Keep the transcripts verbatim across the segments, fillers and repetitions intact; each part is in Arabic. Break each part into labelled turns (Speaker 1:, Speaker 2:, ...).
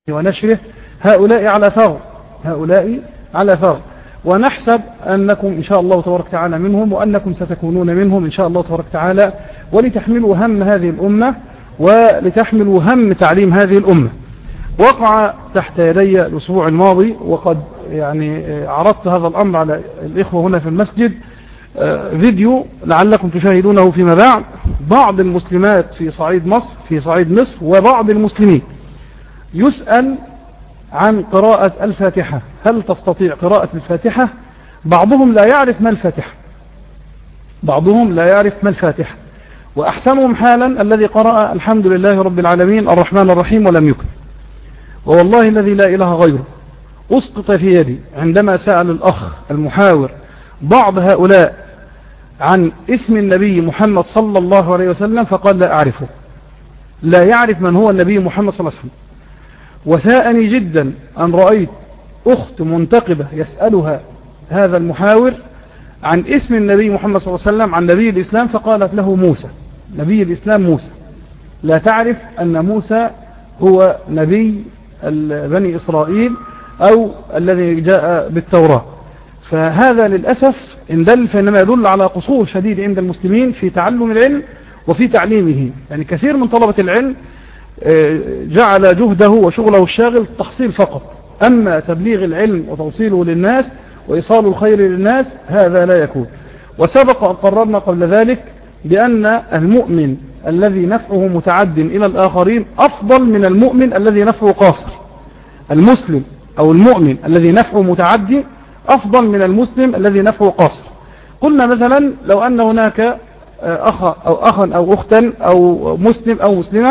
Speaker 1: ونشره هؤلاء على ثغر هؤلاء على ثغر ونحسب أنكم إن شاء الله تبارك وتعالى منهم، وأنكم ستكونون منهم إن شاء الله تبارك وتعالى، ولتحملوا هم هذه الأمة ولتحملوا هم تعليم هذه الأمة. وقع تحت يدي الأسبوع الماضي، وقد يعني عرضت هذا الأمر على الإخوة هنا في المسجد، فيديو لعلكم تشاهدونه فيما بعد، بعض المسلمات في صعيد مصر في صعيد مصر وبعض المسلمين يسأل عن قراءة الفاتحة، هل تستطيع قراءة الفاتحة؟ بعضهم لا يعرف ما الفاتحة بعضهم لا يعرف ما الفاتحة وأحسنهم حالا الذي قرأ الحمد لله رب العالمين الرحمن الرحيم ولم يكن. ووالله الذي لا إله غيره أسقط في يدي عندما سأل الأخ المحاور بعض هؤلاء عن اسم النبي محمد صلى الله عليه وسلم، فقال لا أعرفه، لا يعرف من هو النبي محمد صلى الله عليه وسلم. وساءني جدا أن رأيت أخت منتقبة يسألها هذا المحاور عن اسم النبي محمد صلى الله عليه وسلم، عن نبي الإسلام، فقالت له موسى، نبي الإسلام موسى، لا تعرف أن موسى هو نبي بني إسرائيل أو الذي جاء بالتوراة. فهذا للأسف إن دل فإنما يدل على قصور شديد عند المسلمين في تعلم العلم وفي تعليمه. يعني كثير من طلبة العلم جعل جهده وشغله الشاغل التحصيل فقط، أما تبليغ العلم وتوصيله للناس وإيصال الخير للناس هذا لا يكون. وسبق أن قررنا قبل ذلك بأن المؤمن الذي نفعه متعد إلى الآخرين أفضل من المؤمن الذي نفعه قاصر. المسلم أو المؤمن الذي نفعه متعد أفضل من المسلم الذي نفعه قاصر. قلنا مثلا لو أن هناك أخا أو أخا أو أختا أو مسلم أو مسلمة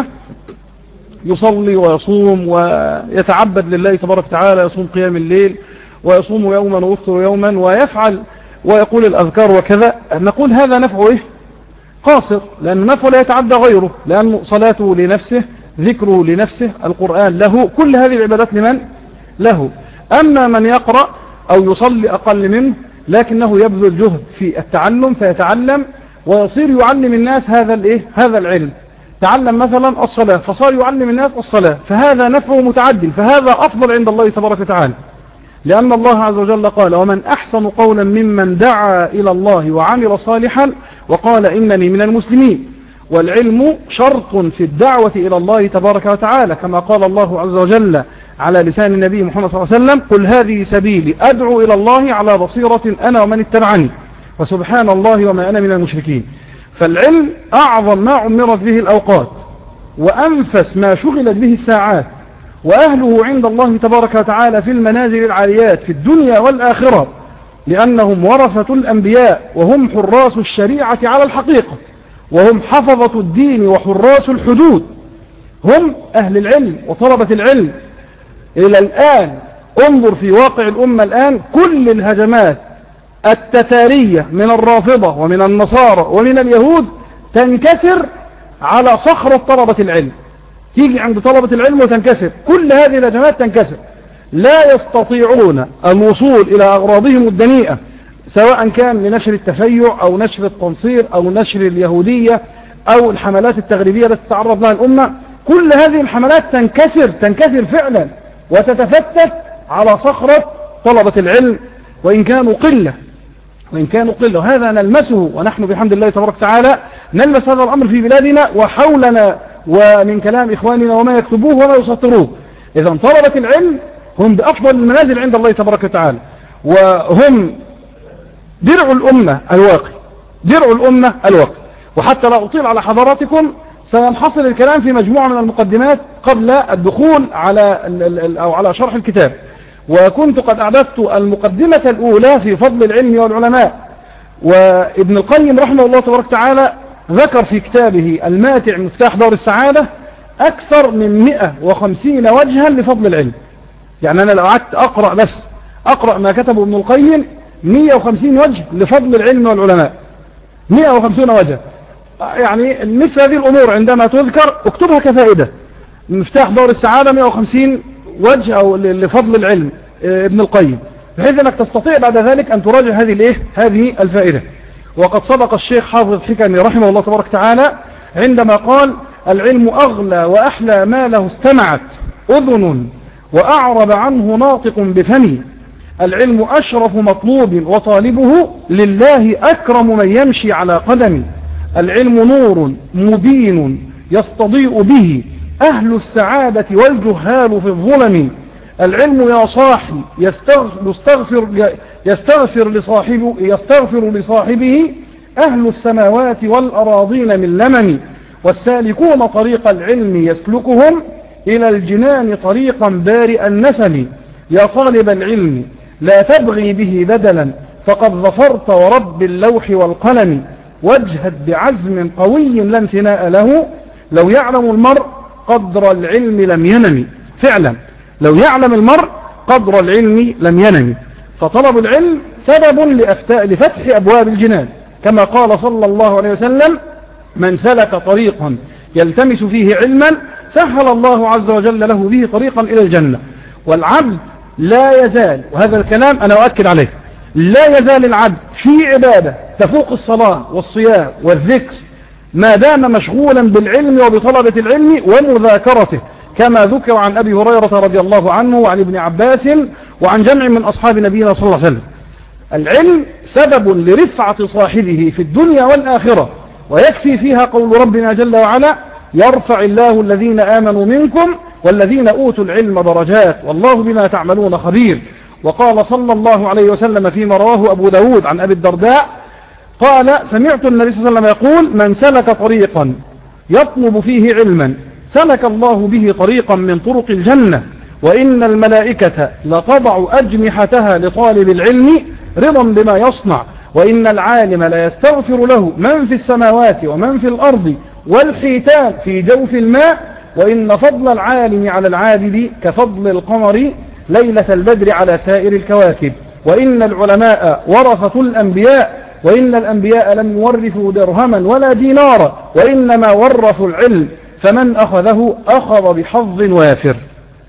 Speaker 1: يصلي ويصوم ويتعبد لله تبارك وتعالى، يصوم قيام الليل ويصوم يوما ويفطر يوما ويفعل ويقول الأذكار وكذا، نقول هذا نفعه إيه؟ قاصر، لأن نفعه لا يتعدى غيره، لأن صلاته لنفسه، ذكره لنفسه، القرآن له، كل هذه العبادات لمن؟ له. أما من يقرأ أو يصلي أقل منه لكنه يبذل جهد في التعلم فيتعلم ويصير يعلم الناس هذا الإيه؟ هذا العلم، تعلم مثلا الصلاة فصار يعلم الناس الصلاة، فهذا نفعه متعدل، فهذا أفضل عند الله تبارك وتعالى، لأن الله عز وجل قال ومن أحسن قولا ممن دعا إلى الله وعمل صالحا وقال إنني من المسلمين. والعلم شرط في الدعوة إلى الله تبارك وتعالى، كما قال الله عز وجل على لسان النبي محمد صلى الله عليه وسلم قل هذه سبيلي أدعو إلى الله على بصيرة أنا ومن اتبعني وسبحان الله وما أنا من المشركين. فالعلم أعظم ما عمرت به الأوقات وأنفس ما شغلت به الساعات، وأهله عند الله تبارك وتعالى في المنازل العاليات في الدنيا والآخرة، لأنهم ورثة الأنبياء وهم حراس الشريعة على الحقيقة، وهم حفظة الدين وحراس الحدود، هم أهل العلم وطلبة العلم. إلى الآن انظر في واقع الأمة الآن، كل الهجمات التتارية من الرافضة ومن النصارى ومن اليهود تنكسر على صخرة طلبة العلم، تيجي عند طلبة العلم وتنكسر، كل هذه الهجمات تنكسر، لا يستطيعون الوصول إلى أغراضهم الدنيئة، سواء كان لنشر التشيع أو نشر التنصير أو نشر اليهودية أو الحملات التغريبية التي تتعرض لها الأمة. كل هذه الحملات تنكسر تنكسر فعلا وتتفتت على صخرة طلبة العلم، وإن كانوا قلة وإن كانوا قلة وهذا نلمسه، ونحن بحمد الله تبارك وتعالى نلمس هذا الأمر في بلادنا وحولنا ومن كلام إخواننا وما يكتبوه وما يسطروه. إذا طلبة العلم هم بأفضل المنازل عند الله تبارك وتعالى، وهم درع الأمة الواقي درع الأمة الواقي. وحتى لا أطيل على حضراتكم سينحصر الكلام في مجموعة من المقدمات قبل الدخول على أو على شرح الكتاب. وكنت قد أعددت المقدمة الأولى في فضل العلم والعلماء، وابن القيم رحمه الله تبارك وتعالى ذكر في كتابه الماتع مفتاح دار السعادة أكثر من مئة وخمسين وجها لفضل العلم. يعني أنا لو قعدت أقرأ بس أقرأ ما كتبه ابن القيم مئة وخمسين وجه لفضل العلم والعلماء، مئة وخمسين وجه. يعني مثل هذه الأمور عندما تذكر اكتبها كفائدة، مفتاح دار السعادة مئة وخمسين وجه أو لفضل العلم ابن القيم، بحيث أنك تستطيع بعد ذلك أن تراجع هذه الإيه هذه الفائدة. وقد صدق الشيخ حافظ حكمي رحمه الله تبارك وتعالى عندما قال العلم أغلى وأحلى ما له استمعت أذن وأعرب عنه ناطق بفمه. العلم أشرف مطلوب وطالبه لله أكرم من يمشي على قدمه. العلم نور مبين يستضيء به أهل السعادة والجهال في الظلم. العلم يا صاحي يستغفر, يستغفر, لصاحبه, يستغفر لصاحبه أهل السماوات والأراضين من لمم. والسالكون طريق العلم يسلكهم إلى الجنان طريقا بارئ النسم. يا طالب العلم لا تبغي به بدلا فقد ظفرت ورب اللوح والقلم. واجهد بعزم قوي لا انثناء له لو يعلم المرء قدر العلم لم ينم. فعلا لو يعلم المرء قدر العلم لم ينم. فطلب العلم سبب لفتح أبواب الجنان، كما قال صلى الله عليه وسلم: من سلك طريقا يلتمس فيه علما سهل الله عز وجل له به طريقا إلى الجنة. والعبد لا يزال، وهذا الكلام أنا أؤكد عليه، لا يزال العبد في عبادة تفوق الصلاة والصيام والذكر ما دام مشغولا بالعلم وبطلبة العلم ومذاكرته، كما ذكر عن أبي هريرة رضي الله عنه وعن ابن عباس وعن جمع من أصحاب نبينا صلى الله عليه وسلم. العلم سبب لرفعة صاحبه في الدنيا والآخرة، ويكفي فيها قول ربنا جل وعلا: يرفع الله الذين آمنوا منكم والذين أوتوا العلم درجات والله بما تعملون خبير. وقال صلى الله عليه وسلم فيما رواه أبو داود عن أبي الدرداء قال: سمعت النبي صلى الله عليه وسلم يقول: من سلك طريقا يطلب فيه علما سلك الله به طريقا من طرق الجنة، وإن الملائكة لتضع أجنحتها لطالب العلم رضا بما يصنع، وإن العالم لا يستغفر له من في السماوات ومن في الأرض والحيتان في جوف الماء، وإن فضل العالم على العابد كفضل القمر ليلة البدر على سائر الكواكب، وإن العلماء ورثة الأنبياء، وإن الأنبياء لم يورثوا درهما ولا دينارا وإنما ورثوا العلم، فمن أخذه أخذ بحظ وافر.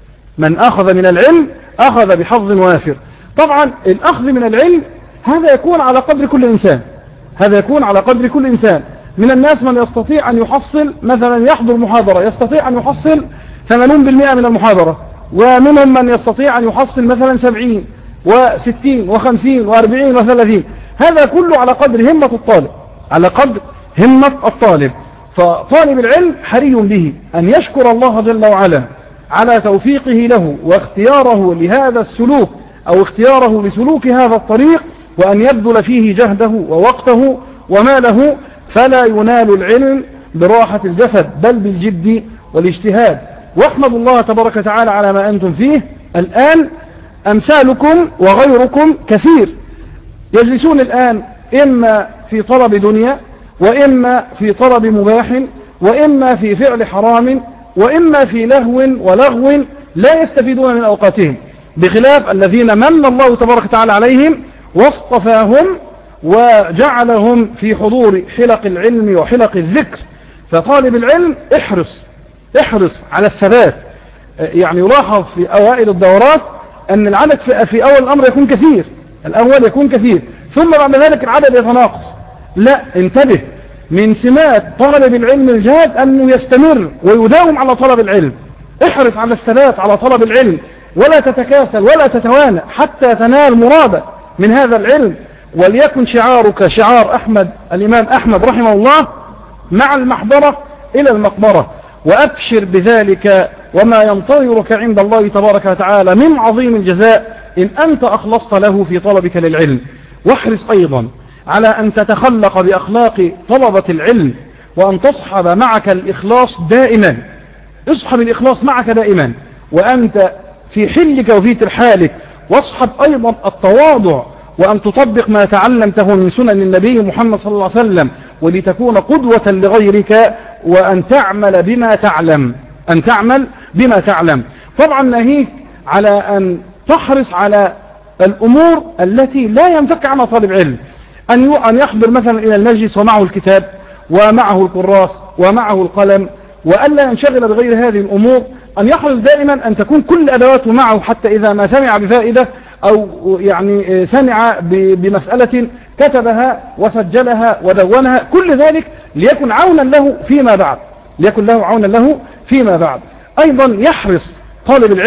Speaker 1: من أخذ من العلم أخذ بحظ وافر. طبعا الأخذ من العلم هذا يكون على قدر كل إنسان، هذا يكون على قدر كل إنسان. من الناس من يستطيع أن يحصل مثلا يحضر محاضرة يستطيع أن يحصل ثمانين بالمئة من المحاضرة، ومنهم من يستطيع أن يحصل مثلا سبعين وستين وخمسين وأربعين وثلاثين. هذا كله على قدر همة الطالب، على قدر همة الطالب. فطالب العلم حري به أن يشكر الله جل وعلا على توفيقه له واختياره لهذا السلوك أو اختياره لسلوك هذا الطريق، وأن يبذل فيه جهده ووقته وماله، فلا ينال العلم براحة الجسد بل بالجد والاجتهاد. واحمد الله تبارك وتعالى على ما أنتم فيه الآن. أمثالكم وغيركم كثير يجلسون الآن إما في طلب دنيا، وإما في طلب مباح، وإما في فعل حرام، وإما في لهو ولغو لا يستفيدون من أوقاتهم، بخلاف الذين من الله تبارك وتعالى عليهم واصطفاهم وجعلهم في حضور حلق العلم وحلق الذكر. فطالب العلم احرص احرص على الثبات. يعني يلاحظ في أوائل الدورات أن العدد في أول الأمر يكون كثير، الأول يكون كثير، ثم بعد ذلك العدد يتناقص. لا، انتبه، من سمات طالب العلم الجاد أنه يستمر ويداوم على طلب العلم. احرص على الثبات على طلب العلم، ولا تتكاسل ولا تتوانى حتى تنال مرادك من هذا العلم. وليكن شعارك شعار أحمد الإمام أحمد رحمه الله: مع المحضرة إلى المقبرة. وأبشر بذلك وما ينتظرك عند الله تبارك وتعالى من عظيم الجزاء إن أنت أخلصت له في طلبك للعلم. واحرص أيضا على أن تتخلق بأخلاق طلبة العلم، وأن تصحب معك الإخلاص دائما. اصحب الإخلاص معك دائما وأنت في حلك وفي ترحالك. واصحب أيضا التواضع، وأن تطبق ما تعلمته من سنن النبي محمد صلى الله عليه وسلم، ولتكون قدوة لغيرك، وأن تعمل بما تعلم، أن تعمل بما تعلم. طبعا ناهيك على أن تحرص على الأمور التي لا ينفك عنها طالب علم، أن يحضر مثلا إلى المجلس ومعه الكتاب ومعه الكراس ومعه القلم، وألا ينشغل بغير هذه الأمور. أن يحرص دائما أن تكون كل أدواته معه، حتى إذا ما سمع بفائدة أو يعني سمع بمسألة كتبها وسجلها ودونها، كل ذلك ليكن عونا له فيما بعد، ليكن له عونا له فيما بعد. أيضا يحرص طالب العلم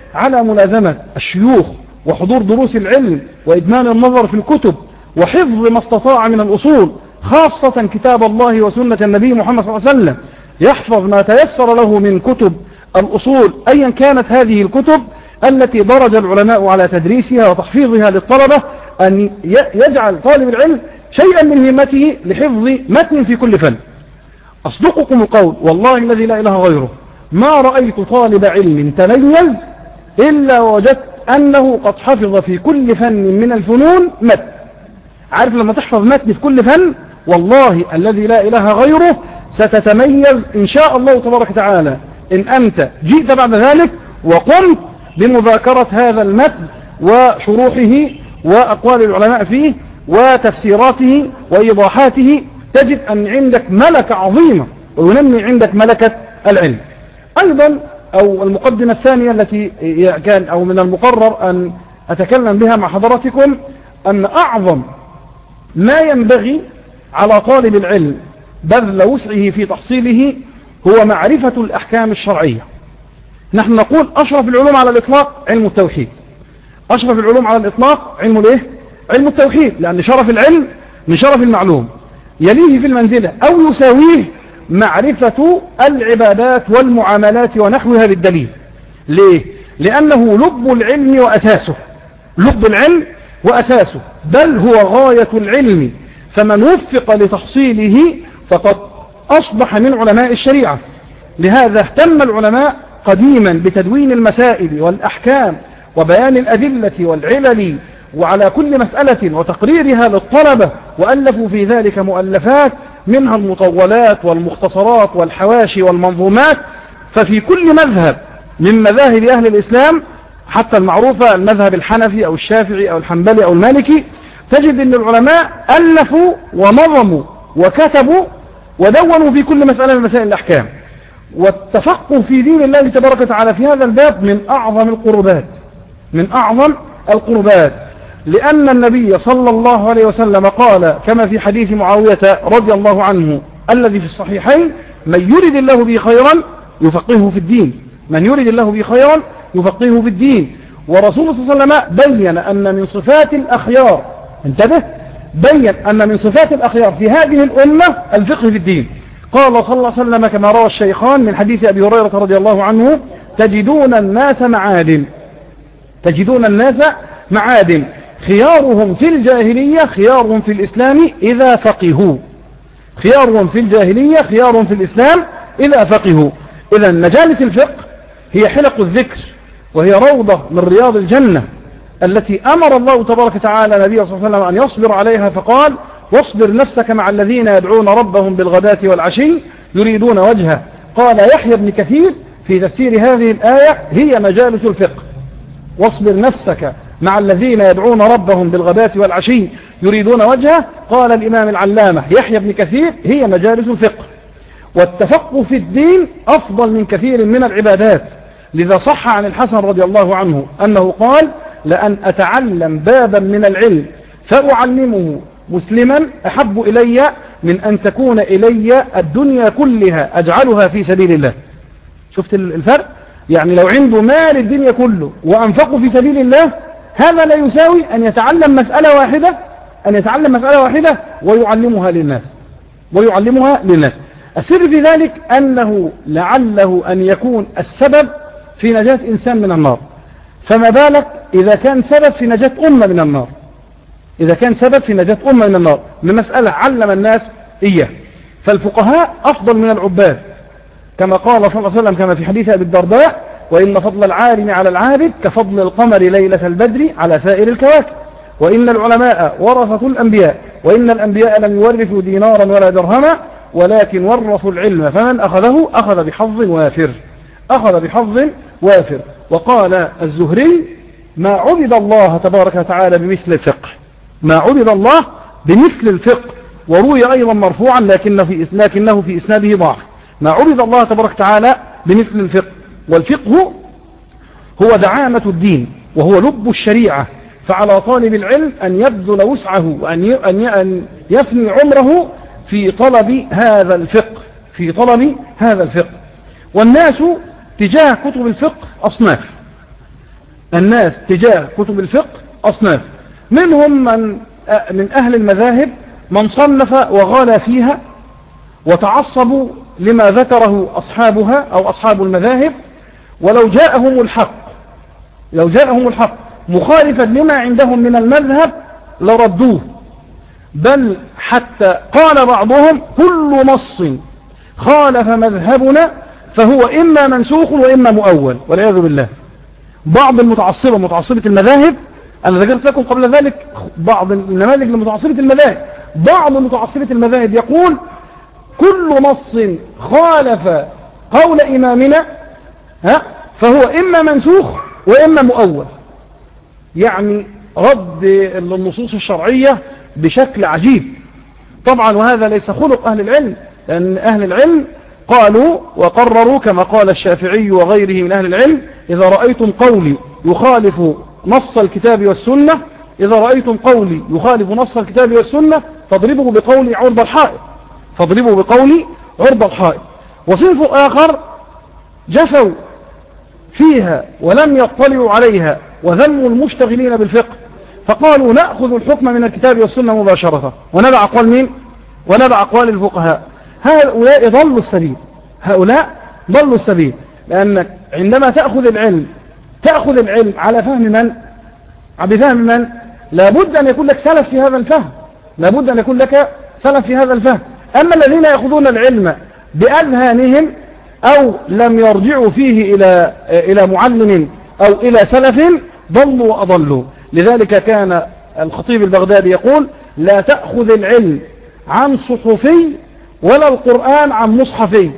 Speaker 1: على ملازمة الشيوخ وحضور دروس العلم وإدمان النظر في الكتب وحفظ ما استطاع من الأصول، خاصة كتاب الله وسنة النبي محمد صلى الله عليه وسلم، يحفظ ما تيسر له من كتب الأصول أيا كانت هذه الكتب التي درج العلماء على تدريسها وتحفيظها للطلبة، أن يجعل طالب العلم شيئا من همته لحفظ متن في كل فن. أصدقكم القول والله الذي لا إله غيره، ما رأيت طالب علم تميز إلا وجدت أنه قد حفظ في كل فن من الفنون متن. عارف لما تحفظ متن في كل فن، والله الذي لا إله غيره ستتميز إن شاء الله تبارك وتعالى إن أنت جئت بعد ذلك وقمت بمذاكرة هذا المتن وشروحه وأقوال العلماء فيه وتفسيراته وإيضاحاته، تجد أن عندك ملكة عظيمة وينمي عندك ملكة العلم. أيضا أو المقدمة الثانية التي كان أو من المقرر أن أتكلم بها مع حضراتكم، أن أعظم ما ينبغي على طالب العلم بذل وسعه في تحصيله هو معرفة الأحكام الشرعية. نحن نقول أشرف العلوم على الإطلاق علم التوحيد، أشرف العلوم على الإطلاق علم الإيه؟ علم التوحيد، لأن شرف العلم من شرف المعلوم. يليه في المنزلة أو يساويه معرفة العبادات والمعاملات ونحوها بالدليل. ليه؟ لأنه لب العلم وأساسه، لب العلم وأساسه، بل هو غاية العلم، فمن وفق لتحصيله فقد أصبح من علماء الشريعة. لهذا اهتم العلماء قديما بتدوين المسائل والأحكام وبيان الأدلة والعلل وعلى كل مسألة وتقريرها للطلبة، وألفوا في ذلك مؤلفات منها المطولات والمختصرات والحواشي والمنظومات. ففي كل مذهب من مذاهب أهل الإسلام حتى المعروفة المذهب الحنفي أو الشافعي أو الحنبلي أو المالكي، تجد أن العلماء ألفوا ونظموا وكتبوا ودونوا في كل مسألة من مسائل الأحكام. والتفقه في دين الله تبارك وتعالى في هذا الباب من أعظم القربات، من أعظم القربات، لأن النبي صلى الله عليه وسلم قال كما في حديث معاوية رضي الله عنه الذي في الصحيحين: من يرد الله به خيرا يفقهه في الدين، من يرد الله به خيرا يفقهه في الدين. ورسول صلى الله عليه وسلم بين أن من صفات الأخيار، انتبه، بين أن من صفات الأخيار في هذه الأمة الفقه في الدين. قال صلى الله عليه وسلم كما روى الشيخان من حديث أبي هريرة رضي الله عنه: تجدون الناس معادن، تجدون الناس معادن، خيارهم في الجاهلية خيارهم في الإسلام إذا فقهوا، خيارهم في الجاهلية خيارهم في الإسلام إذا فقهوا. إذا مجالس الفقه هي حلق الذكر، وهي روضة من رياض الجنة التي أمر الله تبارك وتعالى نبيه صلى الله عليه وسلم أن يصبر عليها، فقال: واصبر نفسك مع الذين يدعون ربهم بالغداة والعشي يريدون وجهه. قال يحيى بن كثير في تفسير هذه الآية: هي مجالس الفقه. واصبر نفسك مع الذين يدعون ربهم بالغداة والعشي يريدون وجهه. قال الإمام العلامة يحيى بن كثير: هي مجالس الفقه. والتفقه في الدين أفضل من كثير من العبادات. لذا صح عن الحسن رضي الله عنه أنه قال: لأن أتعلم بابا من العلم فأعلمه مسلما أحب إلي من أن تكون إلي الدنيا كلها أجعلها في سبيل الله. شفت الفرق؟ يعني لو عنده مال الدنيا كله وأنفقه في سبيل الله، هذا لا يساوي أن يتعلم مسألة واحدة، أن يتعلم مسألة واحدة ويعلمها للناس، ويعلمها للناس. السر في ذلك أنه لعله أن يكون السبب في نجاة إنسان من النار، فما بالك إذا كان سبب في نجاة أمة من النار، إذا كان سبب في نجاة أمة من النار بمسألة علم الناس إياه. فالفقهاء أفضل من العباد، كما قال صلى الله عليه وسلم كما في حديث أبي الدرداء: وإن فضل العالم على العابد كفضل القمر ليلة البدر على سائر الكواكب، وإن العلماء ورثة الأنبياء، وإن الأنبياء لم يورثوا دينارا ولا درهما ولكن ورثوا العلم، فمن أخذه أخذ بحظ وافر، أخذ بحظ وافر. وقال الزهري: ما عبد الله تبارك وتعالى بمثل الفقه، ما عبد الله بمثل الفقه. وروي أيضا مرفوعا لكنه في لكنه في إسناده ضعف: ما عبد الله تبارك وتعالى بمثل الفقه. والفقه هو دعامة الدين وهو لب الشريعة، فعلى طالب العلم أن يبذل وسعه وأن يفني عمره في طلب هذا الفقه، في طلب هذا الفقه. والناس تجاه كتب الفقه أصناف، الناس تجاه كتب الفقه أصناف، منهم من من أهل المذاهب من صنف وغالى فيها وتعصبوا لما ذكره أصحابها أو أصحاب المذاهب، ولو جاءهم الحق لو جاءهم الحق مخالفا لما عندهم من المذهب لردوه، بل حتى قال بعضهم كل نص خالف مذهبنا فهو إما منسوخ وإما مؤول والعياذ بالله. بعض المتعصبة متعصبة المذاهب، أنا ذكرت لكم قبل ذلك بعض النماذج لمتعصبة المذاهب، بعض متعصبة المذاهب يقول كل نص خالف قول إمامنا ها فهو إما منسوخ وإما مؤول، يعني رد النصوص الشرعية بشكل عجيب طبعا. وهذا ليس خلق أهل العلم، لأن أهل العلم قالوا وقرروا كما قال الشافعي وغيره من أهل العلم إذا رأيتم قولي يخالف نص الكتاب والسنة إذا رأيتم قولي يخالف نص الكتاب والسنة فاضربوا بقولي عرض الحائط فاضربوا بقولي عرض الحائط. وصنف آخر جفوا فيها ولم يطلعوا عليها وذموا المشتغلين بالفقه، فقالوا نأخذ الحكم من الكتاب والسنة مباشرة ونبع أقوال مين؟ ونبع أقوال الفقهاء. هؤلاء ضلوا السبيل هؤلاء ضلوا السبيل لأنك عندما تأخذ العلم تأخذ العلم على فهم من؟ بفهم من؟ لابد أن يكون لك سلف في هذا الفهم لابد أن يكون لك سلف في هذا الفهم. أما الذين يأخذون العلم بأذهانهم أو لم يرجعوا فيه إلى إلى معلم أو إلى سلف ضلوا وأضلوا. لذلك كان الخطيب البغدادي يقول لا تأخذ العلم عن صحفي ولا القرآن عن مصحفي.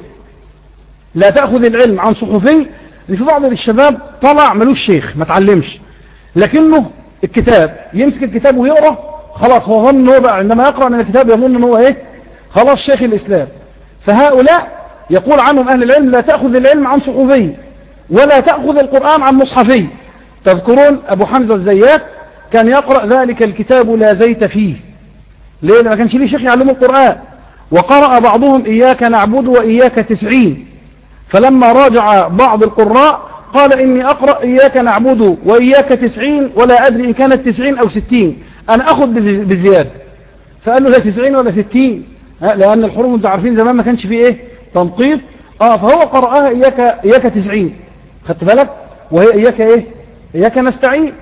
Speaker 1: لا تأخذ العلم عن صحفي، في بعض الشباب طلع ملوش شيخ ما تعلمش، لكنه الكتاب يمسك الكتاب ويقرأ خلاص هو ظن هو بقى عندما يقرأ من الكتاب يظن ان هو ايه خلاص شيخ الإسلام. فهؤلاء يقول عنهم أهل العلم لا تأخذ العلم عن صحفي ولا تأخذ القرآن عن مصحفي. تذكرون أبو حمزة الزيات كان يقرأ ذلك الكتاب لا زيت فيه، ليه؟ ما كانش ليه شيخ يعلمه القرآن. وقرأ بعضهم إياك نعبد وإياك تسعين، فلما راجع بعض القراء قال إني أقرأ إياك نعبد وإياك تسعين ولا أدري إن كانت تسعين أو ستين، أنا أخذ بزيادة. فقال له لا تسعين ولا ستين، لأن الحروف انتوا عارفين زمان ما كانش فيه إيه تنقيط، آه فهو قرأها إياك إياك تسعين، خدت بالك؟ وهي إياك إيه إياك نستعين.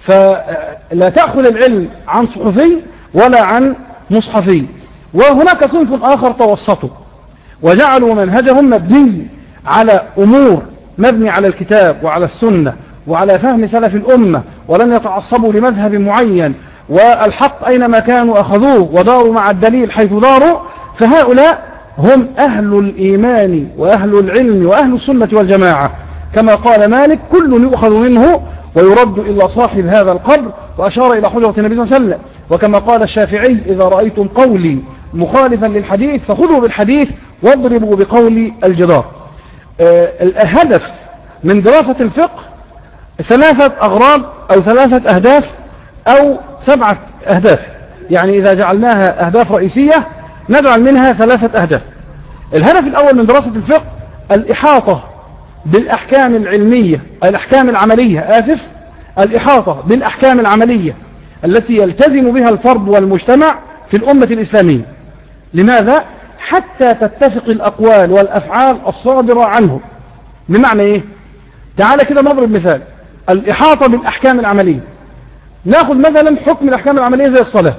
Speaker 1: فلا تأخذ العلم عن صحفي ولا عن مصحفي. وهناك صنف آخر توسطوا وجعلوا منهجهم مبني على أمور مبني على الكتاب وعلى السنة وعلى فهم سلف الأمة، ولم يتعصبوا لمذهب معين، والحق أينما كانوا أخذوه وداروا مع الدليل حيث داروا. فهؤلاء هم أهل الإيمان وأهل العلم وأهل السنة والجماعة، كما قال مالك كل يؤخذ منه ويرد إلى صاحب هذا القبر، وأشار إلى حجرة النبي صلى الله عليه وسلم. وكما قال الشافعي إذا رأيتم قولي مخالفا للحديث فخذوا بالحديث واضربوا بقول الجدار. أه الهدف من دراسة الفقه ثلاثة أغراض أو ثلاثة أهداف أو سبعة أهداف، يعني إذا جعلناها أهداف رئيسية نجعل منها ثلاثة أهداف. الهدف الأول من دراسة الفقه الإحاطة بالأحكام العلمية الأحكام العملية آسف الإحاطة بالأحكام العملية التي يلتزم بها الفرد والمجتمع في الأمة الإسلامية. لماذا؟ حتى تتفق الأقوال والأفعال الصادرة عنه. بمعنى إيه؟ تعالى كده نضرب مثال الإحاطة بالأحكام العملية. ناخذ مثلا حكم الأحكام العملية زي الصلاة.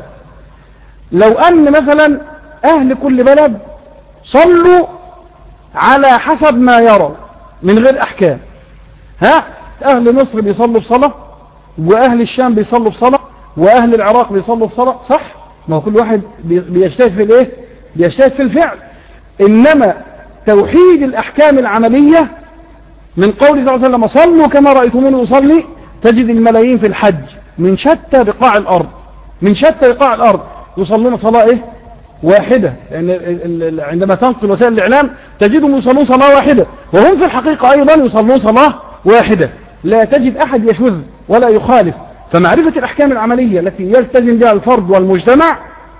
Speaker 1: لو أن مثلا أهل كل بلد صلوا على حسب ما يروا من غير أحكام، ها أهل مصر بيصلوا بصلاة وأهل الشام بيصلوا بصلاة وأهل العراق بيصلوا بصلاة، صح؟ ما هو كل واحد بيجتهد في الإيه؟ بيجتهد في الفعل. إنما توحيد الأحكام العملية من قول صلى الله عليه وسلم صلوا كما رأيتموني أصلي، تجد الملايين في الحج من شتى بقاع الأرض من شتى بقاع الأرض يصلون صلاة إيه؟ واحدة، لأن يعني عندما تنقل وسائل الإعلام تجدهم يصلون صلاة واحدة، وهم في الحقيقة أيضا يصلون صلاة واحدة. لا تجد أحد يشذ ولا يخالف. فمعرفة الأحكام العملية التي يلتزم بها الفرد والمجتمع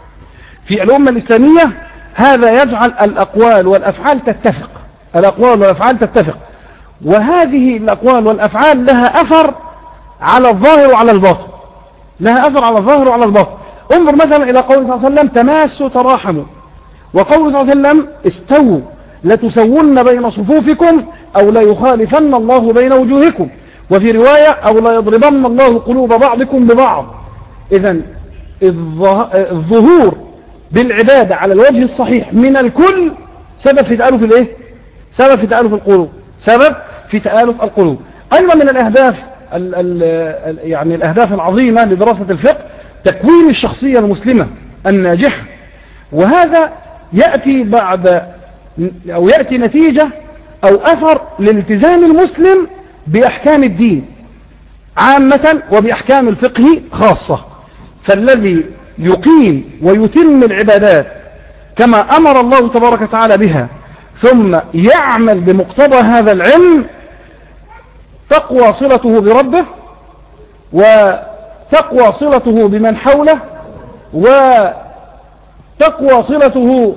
Speaker 1: في الأمة الإسلامية هذا يجعل الأقوال والأفعال تتفق الأقوال والأفعال تتفق وهذه الأقوال والأفعال لها أثر على الظاهر وعلى الباطن، لها أثر على الظاهر وعلى الباطن. انظر مثلا إلى قوله صلى الله عليه وسلم تماسوا تراحموا، وقوله صلى الله عليه وسلم استووا لتسون بين صفوفكم أو لا يخالفن الله بين وجوهكم، وفي رواية أو لا يضربن الله قلوب بعضكم ببعض. إذن الظهور بالعبادة على الوجه الصحيح من الكل سبب في تآلف الايه؟ سبب في تآلف القلوب، سبب في تآلف القلوب. أيضا من الأهداف ال ال يعني الأهداف العظيمة لدراسة الفقه تكوين الشخصية المسلمة الناجحة، وهذا يأتي بعد أو يأتي نتيجة أو أثر لالتزام المسلم بأحكام الدين عامة وبأحكام الفقه خاصة. فالذي يقيم ويتم العبادات كما أمر الله تبارك وتعالى بها ثم يعمل بمقتضى هذا العلم تقوى صلته بربه وتقوى صلته بمن حوله وتقوى صلته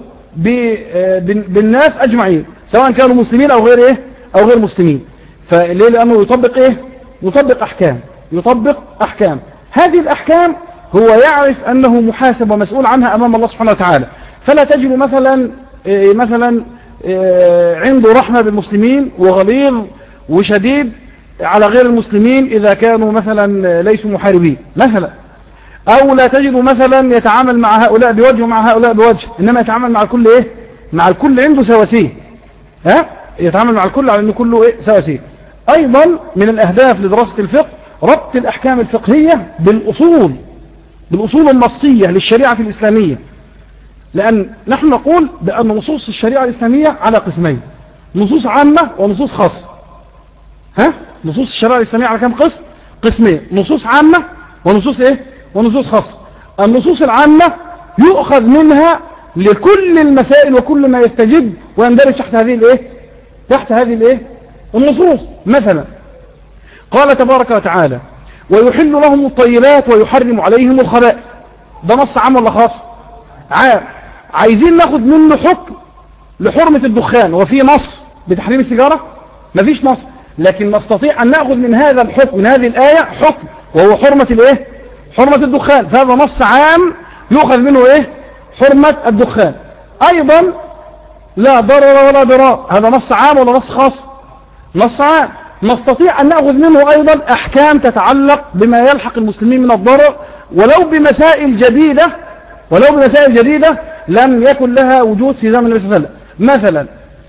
Speaker 1: بالناس أجمعين سواء كانوا مسلمين أو غير إيه أو غير مسلمين. فليه؟ لأنه يطبق إيه؟ يطبق أحكام يطبق أحكام هذه الأحكام هو يعرف أنه محاسب ومسؤول عنها أمام الله سبحانه وتعالى. فلا تجد مثلا مثلا عنده رحمة بالمسلمين وغليظ وشديد على غير المسلمين إذا كانوا مثلا ليسوا محاربين مثلا، أو لا تجد مثلا يتعامل مع هؤلاء بوجه ومع هؤلاء بوجه، إنما يتعامل مع الكل إيه؟ مع الكل عنده سواسية، ها؟ يتعامل مع الكل على أنه كله إيه؟ سواسية. أيضا من الأهداف لدراسة الفقه ربط الأحكام الفقهية بالأصول بالأصول النصية للشريعة الإسلامية، لأن نحن نقول بأن نصوص الشريعة الإسلامية على قسمين، نصوص عامة ونصوص خاصة. ها؟ نصوص الشريعة الإسلامية على كم قسم؟ قسمين، نصوص عامة ونصوص إيه؟ ونصوص خاصة. النصوص العامة يؤخذ منها لكل المسائل وكل ما يستجد ويندرج تحت هذه الإيه؟ تحت هذه الإيه؟ النصوص. مثلا قال تبارك وتعالى ويحل لهم الطيبات ويحرم عليهم الخبائث، ده نص عام ولا خاص؟ عام. عايزين ناخد منه حكم لحرمة الدخان، وفي نص بتحريم السيجارة؟ مفيش نص، لكن نستطيع أن نأخذ من هذا الحكم من هذه الآية حكم وهو حرمة الإيه؟ حرمة الدخان، فهذا نص عام يؤخذ منه إيه؟ حرمة الدخان. أيضا لا ضرر ولا ضرار، هذا نص عام ولا نص خاص؟ نص عام. نستطيع أن نأخذ منه أيضا أحكام تتعلق بما يلحق المسلمين من الضرر ولو بمسائل جديدة ولو بمسائل جديدة لم يكن لها وجود في زمن النبي صلى الله عليه وسلم. مثلا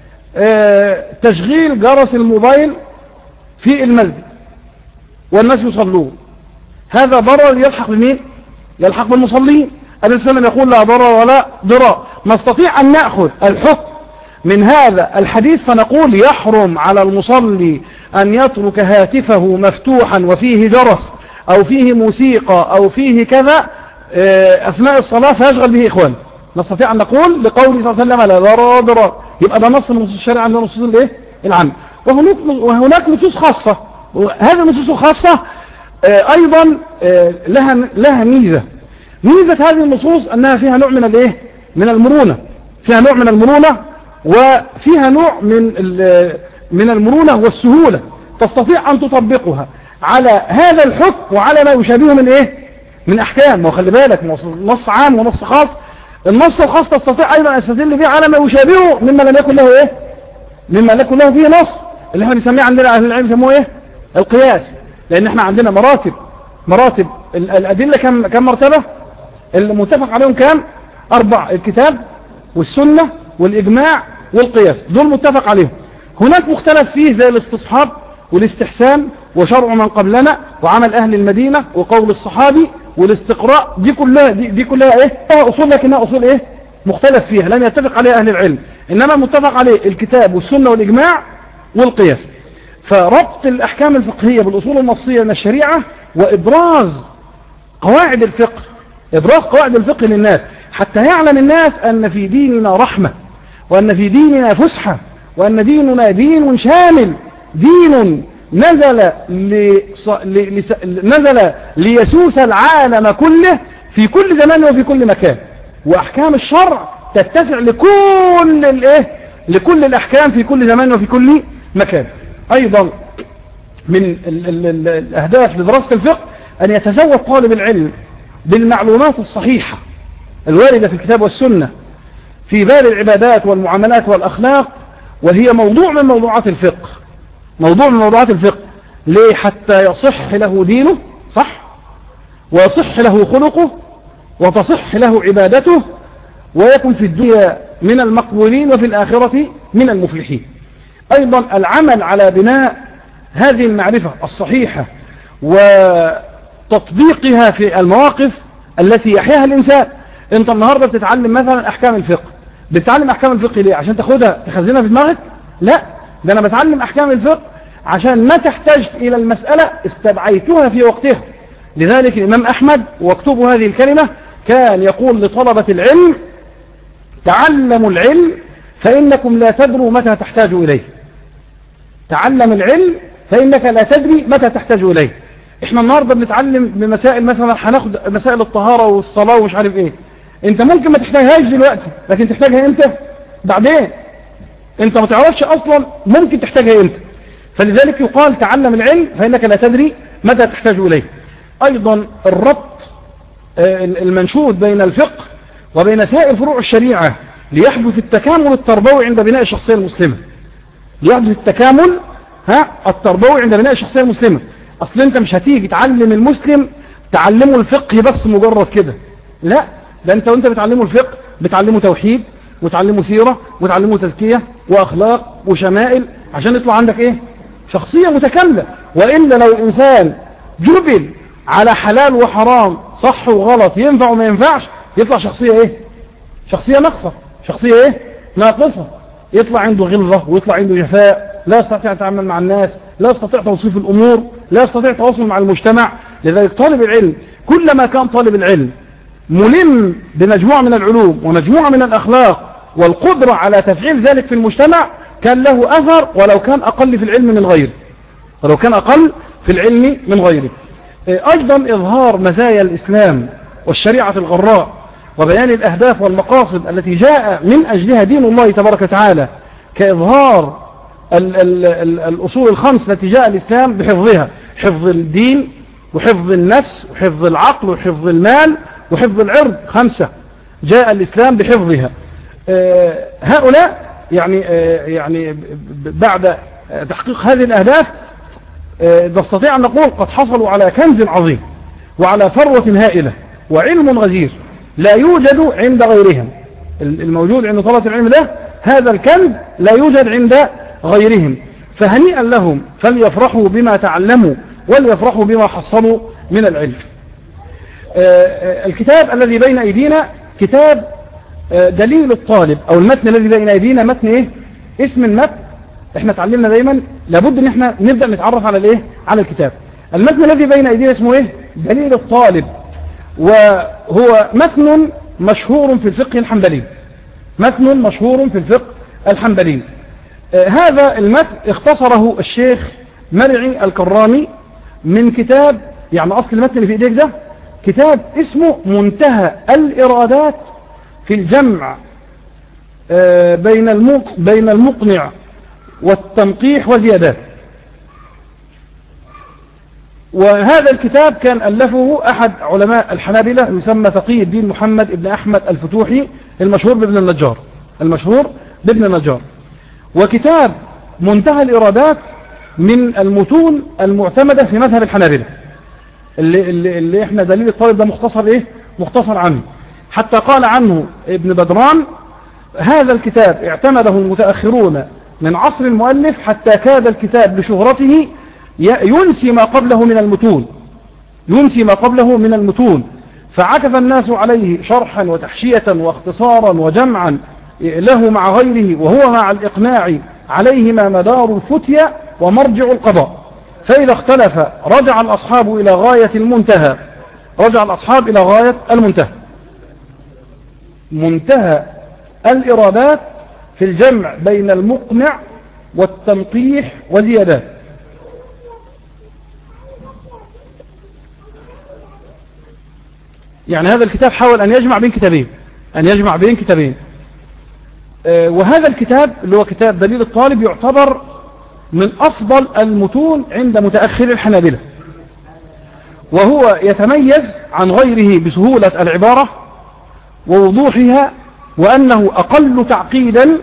Speaker 1: آه تشغيل جرس الموبايل في المسجد والناس يصلون، هذا ضرر يلحق بمين؟ يلحق بالمصلين. النبي صلى الله عليه وسلم يقول لا ضرر ولا ضرار. نستطيع أن نأخذ الحكم من هذا الحديث فنقول يحرم على المصلي أن يترك هاتفه مفتوحا وفيه جرس أو فيه موسيقى أو فيه كذا أثناء الصلاة فيشغل به إخوان. نستطيع أن نقول لقوله صلى الله عليه وسلم لا ضرر ولا ضرار، يبقى ده نص من نصوص الشريعة عندنا نصوص الايه؟ العامة. وهناك نصوص خاصة، وهذه النصوص الخاصة أيضا لها لها ميزة. ميزة هذه النصوص أنها فيها نوع من الايه؟ من المرونة، فيها نوع من المرونة وفيها نوع من من المرونة والسهولة، تستطيع أن تطبقها على هذا الحكم وعلى ما يشابهه من ايه؟ من أحكام. وخلي بالك نص عام ونص خاص، النص الخاص تستطيع أيضا أن تستدل به على ما يشابهه مما لم يكن له ايه؟ مما لم يكن له فيه نص، اللي احنا بنسميه عندنا أهل العلم يسموه ايه؟ القياس. لأن احنا عندنا مراتب مراتب الأدلة كم كم مرتبة؟ المتفق عليهم كام؟ أربع: الكتاب والسنة والإجماع والقياس، دول متفق عليهم. هناك مختلف فيه زي الاستصحاب والاستحسان وشرع من قبلنا وعمل أهل المدينة وقول الصحابي والاستقراء، دي كلها دي, دي كلها ايه؟ أصول، لكنها أصول ايه؟ مختلف فيها لم يتفق عليها أهل العلم، إنما متفق عليه الكتاب والسنة والإجماع والقياس. فربط الأحكام الفقهية بالأصول النصية من الشريعة وإبراز قواعد الفقه إبراز قواعد الفقه للناس حتى يعلم الناس أن في ديننا رحمة، وأن في ديننا فسحة، وأن ديننا دين شامل، دين نزل لص... ل... لس... نزل ليسوس العالم كله في كل زمان وفي كل مكان، وأحكام الشرع تتسع لكل الايه لكل الأحكام في كل زمان وفي كل مكان. أيضا من ال ال ال الأهداف لدراسة الفقه أن يتزود طالب العلم بالمعلومات الصحيحة الواردة في الكتاب والسنة في باب العبادات والمعاملات والأخلاق، وهي موضوع من موضوعات الفقه، موضوع من موضوعات الفقه. ليه؟ حتى يصح له دينه، صح، ويصح له خلقه، وتصح له عبادته، ويكون في الدنيا من المقبولين وفي الآخرة من المفلحين. أيضا العمل على بناء هذه المعرفة الصحيحة وتطبيقها في المواقف التي يحياها الإنسان. أنت النهاردة بتتعلم مثلا أحكام الفقه، بتتعلم أحكام الفقه ليه؟ عشان تاخدها تخزنها في دماغك؟ لا، ده أنا بتعلم أحكام الفقه عشان ما تحتاج إلى المسألة استبعيتها في وقتها. لذلك الإمام أحمد، واكتبوا هذه الكلمة، كان يقول لطلبة العلم: تعلموا العلم فإنكم لا تدروا متى تحتاج إليه. تعلم العلم فإنك لا تدري متى تحتاج إليه. احنا النهاردة بنتعلم بمسائل، مثلا هناخد مسائل الطهارة والصلاة ومش عارف ايه، انت ممكن ما تحتاجهاش دلوقتي، لكن تحتاجها امتى؟ بعدين. انت ما تعرفش اصلا ممكن تحتاجها امتى. فلذلك يقال تعلم العلم فإنك لا تدري متى تحتاج إليه. أيضا الربط المنشود بين الفقه وبين سائر فروع الشريعة ليحدث التكامل التربوي عند بناء الشخصية المسلمة. ليحدث التكامل ها التربوي عند بناء الشخصية المسلمة. أصل أنت مش هتيجي تعلم المسلم تعلمه الفقه بس مجرد كده، لا، ده أنت وأنت بتعلمه الفقه بتعلمه توحيد وتعلمه سيرة وتعلمه تزكية وأخلاق وشمائل، عشان يطلع عندك إيه؟ شخصية متكاملة. وإلا لو الإنسان جبل على حلال وحرام، صح وغلط، ينفع وما ينفعش، يطلع شخصية إيه؟ شخصية ناقصة، شخصية إيه؟ ناقصة. يطلع عنده غلظة ويطلع عنده جفاء، لا يستطيع يتعامل مع الناس، لا يستطيع توصيف الأمور، لا يستطيع التواصل مع المجتمع. لذلك طالب العلم كلما كان طالب العلم ملم بمجموعة من العلوم ومجموعة من الأخلاق والقدرة على تفعيل ذلك في المجتمع، كان له أثر ولو كان أقل في العلم من غيره، ولو كان أقل في العلم من غيره. أيضا إظهار مزايا الإسلام والشريعة الغراء وبيان الأهداف والمقاصد التي جاء من أجلها دين الله تبارك وتعالى، كإظهار ال ال ال الأصول الخمس التي جاء الإسلام بحفظها: حفظ الدين وحفظ النفس وحفظ العقل وحفظ المال وحفظ العرض، خمسة جاء الإسلام بحفظها. هؤلاء يعني يعني بعد تحقيق هذه الأهداف نستطيع أن نقول قد حصلوا على كنز عظيم وعلى ثروة هائلة وعلم غزير لا يوجد عند غيرهم. الموجود عند طلبة العلم ده، هذا الكنز لا يوجد عند غيرهم. فهنيئا لهم، فليفرحوا بما تعلموا وليفرحوا بما حصلوا من العلم. الكتاب الذي بين أيدينا كتاب دليل الطالب، أو المتن الذي بين أيدينا متن إيه؟ اسم المتن. احنا تعلمنا دايما لابد ان احنا نبدأ نتعرف على الايه؟ على الكتاب. المتن الذي بين أيدينا اسمه ايه؟ دليل الطالب، وهو متن مشهور في الفقه الحنبلي، متن مشهور في الفقه الحنبلي. آه هذا المتن اختصره الشيخ مرعي الكرامي من كتاب، يعني أصل المتن اللي في إيديك ده كتاب اسمه منتهى الإرادات في الجمع آه بين المق... بين المقنع والتنقيح وزيادات. وهذا الكتاب كان ألفه أحد علماء الحنابلة يسمى تقي الدين محمد ابن أحمد الفتوحي، المشهور بابن النجار، المشهور بابن النجار. وكتاب منتهى الإرادات من المتون المعتمدة في مذهب الحنابلة، اللي, اللي, اللي احنا دليل الطالب ده مختصر ايه؟ مختصر عنه. حتى قال عنه ابن بدران: هذا الكتاب اعتمده المتأخرون من عصر المؤلف حتى كاد الكتاب بشهرته ينسي ما قبله من المتون، ينسي ما قبله من المتون، فعكف الناس عليه شرحا وتحشية واختصارا وجمعا له مع غيره، وهو مع الإقناع عليهما مدار الفتية ومرجع القضاء. فإذا اختلف رجع الأصحاب إلى غاية المنتهى، رجع الأصحاب إلى غاية المنتهى. منتهى الإرادات في الجمع بين المقنع والتنقيح وزيادات. يعني هذا الكتاب حاول أن يجمع بين كتابين، أن يجمع بين كتابين. آه وهذا الكتاب اللي هو كتاب دليل الطالب يعتبر من أفضل المتون عند متأخر الحنابلة، وهو يتميز عن غيره بسهولة العبارة ووضوحها، وأنه أقل تعقيدا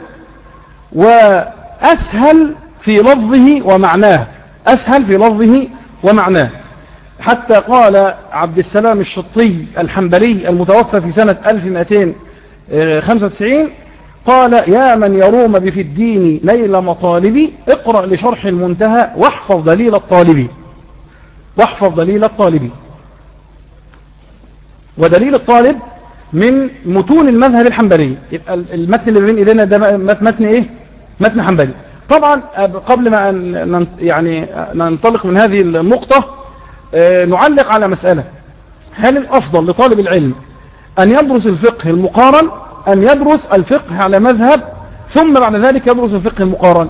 Speaker 1: وأسهل في لفظه ومعناه، أسهل في لفظه ومعناه. حتى قال عبد السلام الشطي الحنبلي المتوفى في سنة ألف ومئتين وخمسة وتسعين قال: يا من يروم بفي الدين نيل مطالبي، اقرأ لشرح المنتهى واحفظ دليل الطالب، واحفظ دليل الطالب. ودليل الطالب من متون المذهب الحنبلي. يبقى المتن اللي بين ايدينا ده متن ايه؟ متن حنبلي. طبعا قبل ما أن يعني ننطلق من هذه النقطة نعلق على مسألة: هل الأفضل لطالب العلم أن يدرس الفقه المقارن، أن يدرس الفقه على مذهب ثم بعد ذلك يدرس الفقه المقارن؟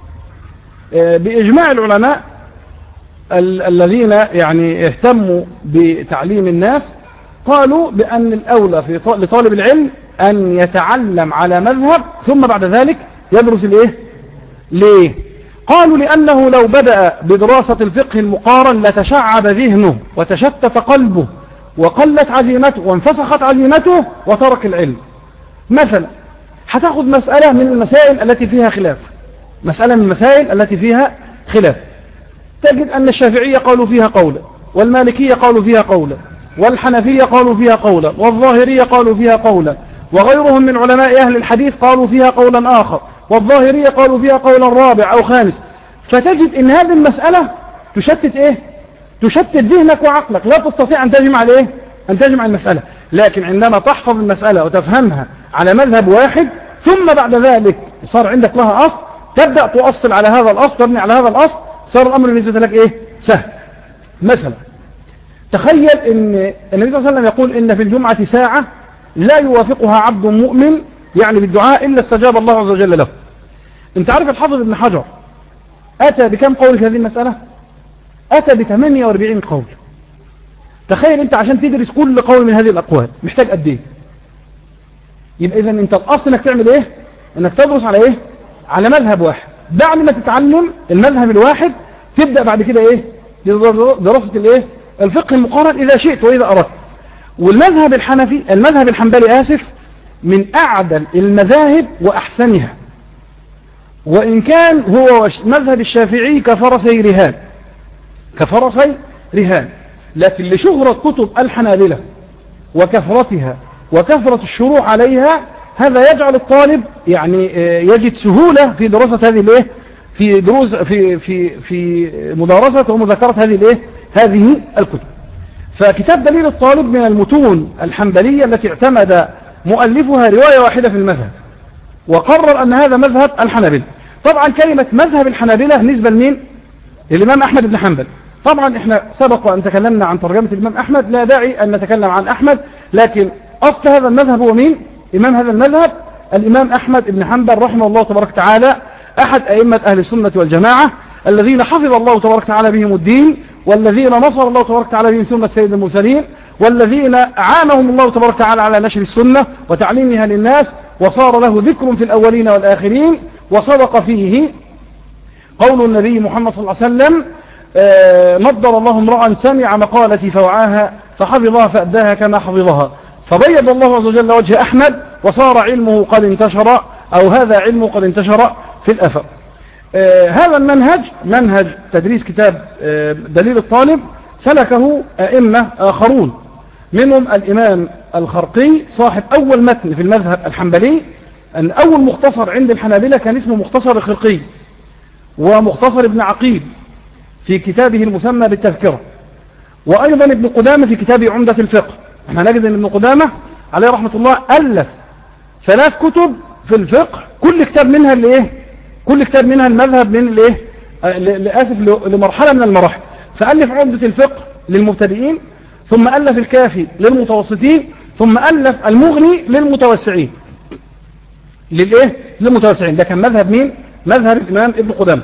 Speaker 1: بإجماع العلماء ال الذين يعني اهتموا بتعليم الناس قالوا بأن الأولى في لطالب العلم أن يتعلم على مذهب ثم بعد ذلك يدرس الايه؟ ليه؟ قالوا لأنه لو بدأ بدراسة الفقه المقارن لتشعب ذهنه وتشتت قلبه وقلت عزيمته وانفسخت عزيمته وترك العلم. مثلا هتاخذ مسألة من المسائل التي فيها خلاف، مسألة من المسائل التي فيها خلاف، تجد أن الشافعية قالوا فيها قولا، والمالكية قالوا فيها قولا، والحنفية قالوا فيها قولا، والظاهرية قالوا فيها قولا، وغيرهم من علماء أهل الحديث قالوا فيها قولا آخر، والظاهرية قالوا فيها قولا رابع أو خامس. فتجد أن هذه المسألة تشتت إيه؟ تشتت ذهنك وعقلك، لا تستطيع أن تجمع الإيه؟ أن تجمع المسألة. لكن عندما تحفظ المسألة وتفهمها على مذهب واحد ثم بعد ذلك صار عندك لها أصل، تبدأ تؤصل على هذا الأصل، تبني على هذا الأصل، صار الأمر بالنسبة لك إيه؟ سهل. مثلا تخيل أن النبي صلى الله عليه وسلم يقول إن في الجمعة ساعة لا يوافقها عبد مؤمن يعني بالدعاء إلا استجاب الله عز وجل له. أنت عارف الحافظ ابن حجر أتى بكم قول في هذه المسألة؟ أتى بثمانية وأربعين قول. تخيل أنت عشان تدرس كل قول من هذه الأقوال محتاج قد إيه؟ يبقى إذن أنت الأصل أنك تعمل إيه؟ أنك تدرس على إيه؟ على مذهب واحد. بعد ما تتعلم المذهب الواحد تبدأ بعد كده إيه؟ دراسة الإيه؟ الفقه المقارن إذا شئت وإذا أردت. والمذهب الحنفي، المذهب الحنبلي آسف، من أعدل المذاهب وأحسنها، وإن كان هو مذهب الشافعي كفرسي رهان، كفرسي رهان، لكن لشهرة كتب الحنابلة وكثرتها وكثرة الشروع عليها هذا يجعل الطالب يعني يجد سهولة في دراسة هذه الايه في دروس في في في مدارسة ومذاكرة هذه الايه هذه الكتب. فكتاب دليل الطالب من المتون الحنبلية التي اعتمد مؤلفها رواية واحدة في المذهب وقرر أن هذا مذهب الحنابلة. طبعا كلمة مذهب الحنابلة نسبة لمين؟ للإمام أحمد بن حنبل. طبعا احنا سبق أن تكلمنا عن ترجمة الإمام أحمد، لا داعي أن نتكلم عن أحمد، لكن أصل هذا المذهب هو مين؟ إمام هذا المذهب الإمام أحمد بن حنبل رحمه الله تبارك وتعالى، أحد أئمة أهل السنة والجماعة الذين حفظ الله تبارك وتعالى بهم الدين، والذين نصر الله تبارك وتعالى بهم سنة سيد المرسلين، والذين أعانهم الله تبارك وتعالى على نشر السنة وتعليمها للناس، وصار له ذكر في الأولين والآخرين. وصدق فيه قول النبي محمد صلى الله عليه وسلم: آه نضر الله امرأ سمع مقالتي فوعاها فحفظها فأداها كما حفظها. فبيض الله عز وجل وجه أحمد وصار علمه قد انتشر، أو هذا علمه قد انتشر في الأثر. آه هذا المنهج، منهج تدريس كتاب آه دليل الطالب، سلكه أئمة آخرون، منهم الإمام الخرقي صاحب أول متن في المذهب الحنبلي. أن أول مختصر عند الحنابلة كان اسمه مختصر الخرقي، ومختصر ابن عقيل في كتابه المسمى بالتذكرة، وأيضا ابن قدامة في كتابه عمدة الفقه. احنا نجد أن ابن قدامة عليه رحمة الله ألف ثلاث كتب في الفقه، كل كتاب منها الايه كل كتاب منها المذهب من الايه لآسف لمرحلة من المراحل. فألف عمدة الفقه للمبتدئين، ثم ألف الكافي للمتوسطين، ثم ألف المغني للمتوسعين للايه للمتوسعين. ده كان مذهب مين؟ مذهب الإمام ابن قدامة.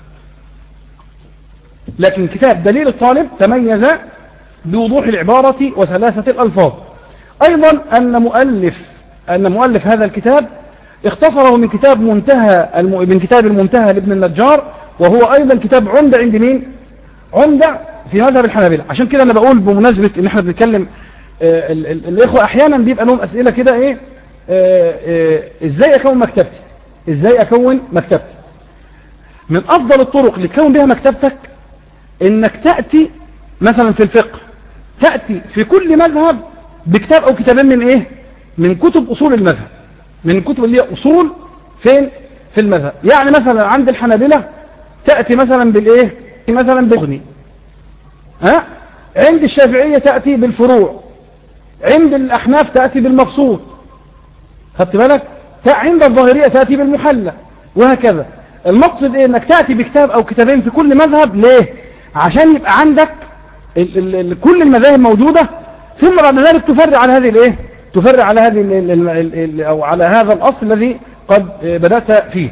Speaker 1: لكن كتاب دليل الطالب تميز بوضوح العبارة وسلاسة الألفاظ. أيضا أن مؤلف أن مؤلف هذا الكتاب اختصره من كتاب منتهى من كتاب المنتهى لابن النجار، وهو أيضا كتاب عمدة عند مين؟ عمدة في مذهب الحنابلة. عشان كده أنا بقول بمناسبة إن احنا بنتكلم آه ال ال الإخوة أحيانا بيبقى لهم أسئلة كده إيه آه آه إزاي أكون مكتبتي؟ إزاي أكون مكتبتي؟ من أفضل الطرق اللي تكون بها مكتبتك إنك تأتي مثلا في الفقه، تأتي في كل مذهب بكتاب أو كتابين من إيه؟ من كتب أصول المذهب، من الكتب اللي هي أصول فين؟ في المذهب. يعني مثلا عند الحنابلة تأتي مثلا بالإيه؟ مثلا بالمغني. ها؟ عند الشافعية تأتي بالفروع، عند الأحناف تأتي بالمبسوط، خدت بالك؟ عند الظاهرية تأتي بالمحلى، وهكذا. المقصد إيه؟ إنك تأتي بكتاب أو كتابين في كل مذهب. ليه؟ عشان يبقى عندك ال ال ال كل المذاهب موجودة، ثم بعد ذلك تفرع على هذه الإيه؟ تفرع على هذه ال ال ال ال أو على هذا الأصل الذي قد بدأت فيه.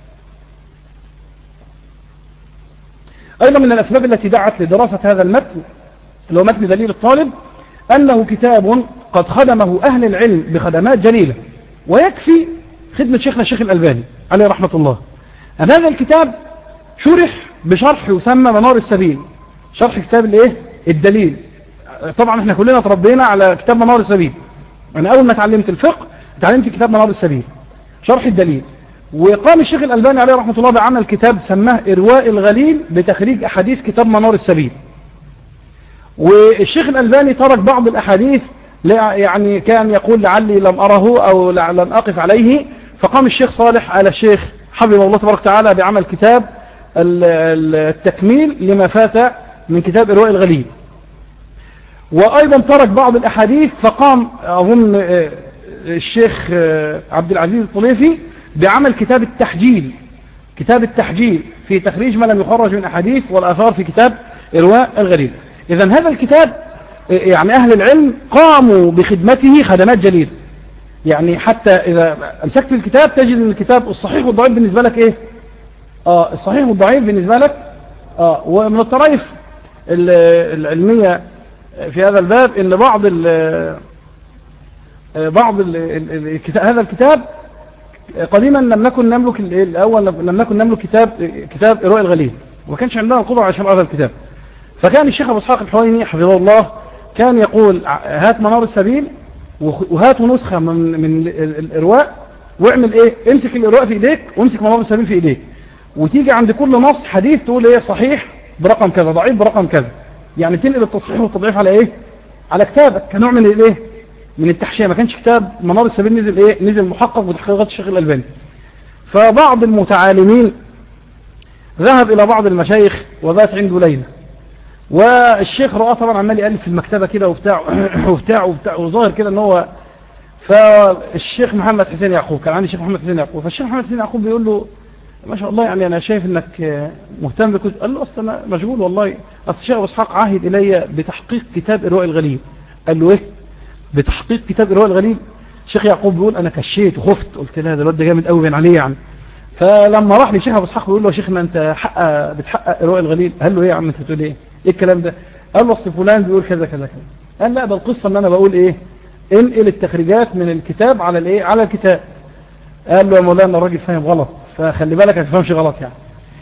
Speaker 1: أيضا من الأسباب التي دعت لدراسة هذا المتن اللي هو متن دليل الطالب أنه كتاب قد خدمه أهل العلم بخدمات جليلة، ويكفي خدمة شيخنا الشيخ الألباني عليه رحمة الله. أن هذا الكتاب شرح بشرح يسمى منار السبيل، شرح كتاب الايه؟ الدليل. طبعا احنا كلنا تربينا على كتاب منار السبيل. أنا أول ما تعلمت الفقه تعلمت كتاب منار السبيل شرح الدليل. وقام الشيخ الألباني عليه رحمة الله بعمل كتاب سماه إرواء الغليل بتخريج أحاديث كتاب منار السبيل. والشيخ الألباني ترك بعض الأحاديث يعني كان يقول لعلي لم أره أو لم أقف عليه، فقام الشيخ صالح على الشيخ حفظه الله تبارك وتعالى بعمل كتاب التكميل لما فات من كتاب إرواء الغليل. وأيضا ترك بعض الأحاديث، فقام أظن الشيخ عبد العزيز الطليفي بعمل كتاب التحجيل، كتاب التحجيل في تخريج ما لم يخرج من أحاديث والآثار في كتاب إرواء الغليل. إذن هذا الكتاب يعني أهل العلم قاموا بخدمته خدمات جليلة. يعني حتى إذا أمسكت الكتاب تجد أن الكتاب الصحيح والضعيف بالنسبة لك إيه؟ آه الصحيح والضعيف بالنسبة لك آه ومن الطرائف العلمية في هذا الباب ان بعض ال بعض ال ال هذا الكتاب قديما لم نكن نملك الاول لم نكن نملك كتاب كتاب إرواء الغليل، وما كانش عندنا القدره على شرح هذا الكتاب. فكان الشيخ ابو اسحاق الحويني حفظه الله كان يقول هات منار السبيل وهات نسخه من من الإرواء واعمل ايه؟ امسك الإرواء في ايديك وامسك منار السبيل في ايديك، وتيجي عند كل نص حديث تقول ايه صحيح برقم كذا، ضعيف برقم كذا. يعني تنقل التصحيح والتضعيف على ايه؟ على كتابك كنوع من الايه؟ من التحشيه. ما كانش كتاب منار السبيل نزل ايه؟ نزل محقق بتحقيقات الشيخ الألباني. فبعض المتعالمين ذهب الى بعض المشايخ وبات عنده ليله، والشيخ رأى طبعا عمال يألف في المكتبه كده وبتاع وبتاع وبتاع وظاهر كده ان هو. فالشيخ محمد حسين يعقوب كان عندي الشيخ محمد حسين يعقوب، فالشيخ محمد حسين يعقوب بيقول له ما شاء الله يعني انا شايف انك مهتم بكتب. قال له اصل انا مشغول والله، اصل الشيخ ابو اسحاق عاهد الي بتحقيق كتاب إرواء الغليل. قال له ايه بتحقيق كتاب إرواء الغليل؟ الشيخ يعقوب بيقول انا كشيت وخفت، قلت لا ده الواد ده جامد قوي بين عليه يعني. فلما راح للشيخ ابو اسحاق بيقول له يا شيخنا انت حق بتحقق إرواء الغليل؟ قال له ايه يا عم انت بتقول ايه؟ ايه الكلام ده؟ قال له اصل فلان بيقول كذا كذا كذا. قال لا ده القصه ان انا بقول ايه؟ انقل التخريجات من الكتاب على الايه؟ على الكتاب. قال له يا مولانا الراجل فاهم غلط، فخلي بالك ما تفهمش غلط يعني.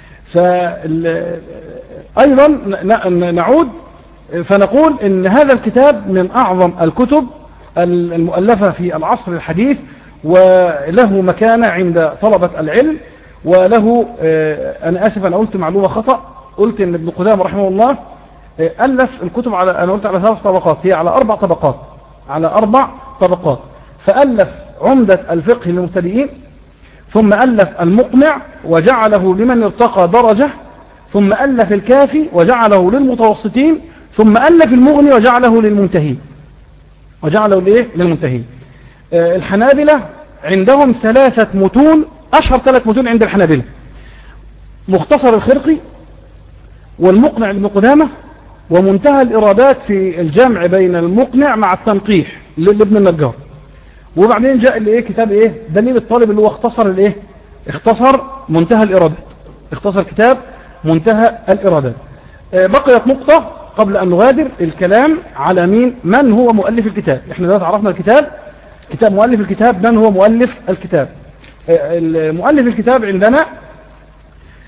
Speaker 1: فأيضا نعود فنقول ان هذا الكتاب من اعظم الكتب المؤلفة في العصر الحديث، وله مكانة عند طلبة العلم، وله انا اسف انا قلت معلومة خطأ، قلت ان ابن قدامة رحمه الله ألف الكتب على انا قلت على ثلاث طبقات، هي على اربع طبقات على اربع طبقات. فألف عمدة الفقه للمبتدئين، ثم ألف المقنع وجعله لمن ارتقى درجة، ثم ألف الكافي وجعله للمتوسطين، ثم ألف المغني وجعله للمنتهين وجعله لإيه؟ للمنتهين. آه الحنابلة عندهم ثلاثة متون، أشهر ثلاث متون عند الحنابلة: مختصر الخرقي، والمقنع لابن قدامة، ومنتهى الإرادات في الجمع بين المقنع مع التنقيح لابن النجار. وبعدين جاء الايه كتاب ايه دليل الطالب اللي هو اختصر الايه اختصر منتهى الارادات، اختصر كتاب منتهى الارادات. آه بقيت نقطة قبل ان نغادر الكلام على مين من هو مؤلف الكتاب. احنا دلوقتي عرفنا الكتاب، كتاب مؤلف الكتاب، من هو مؤلف الكتاب. آه مؤلف الكتاب عندنا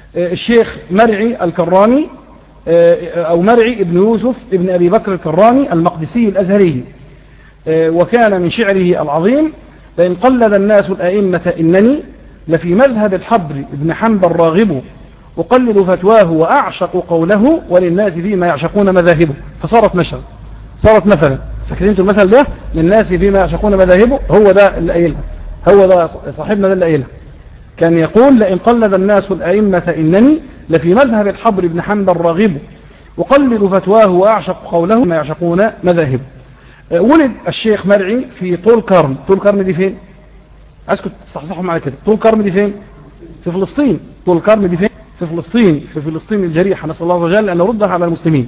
Speaker 1: الشيخ مرعي الكرامي أو مرعي ابن يوسف ابن أبي بكر الكرامي المقدسي الأزهري، وكان من شعره العظيم: لئن قلد الناس الأئمة إنني لفي مذهب الحبر ابن حنبل راغب، أقلد فتواه وأعشق قوله وللناس فيما يعشقون مذاهبه. فصارت مثلا صارت مثلا فاكرين انتوا المثل ده؟ للناس فيما يعشقون مذاهبه، هو ده اللي قايلها، هو ده صاحبنا ده اللي قايلها. كان يقول: لئن قلد الناس الأئمة إنني لفي مذهب الحبر ابن حنبل راغب، أقلد فتواه وأعشق قوله ما يعشقون مذاهبه. ولد الشيخ مرعي في طول كرم. طول كرم دي فين؟ عايزكم تصحصحوا معايا كده. طول كرم دي فين؟ في فلسطين. طول كرم دي فين؟ في فلسطين، في فلسطين الجريحة، نسأل الله عز وجل أن يردها على المسلمين.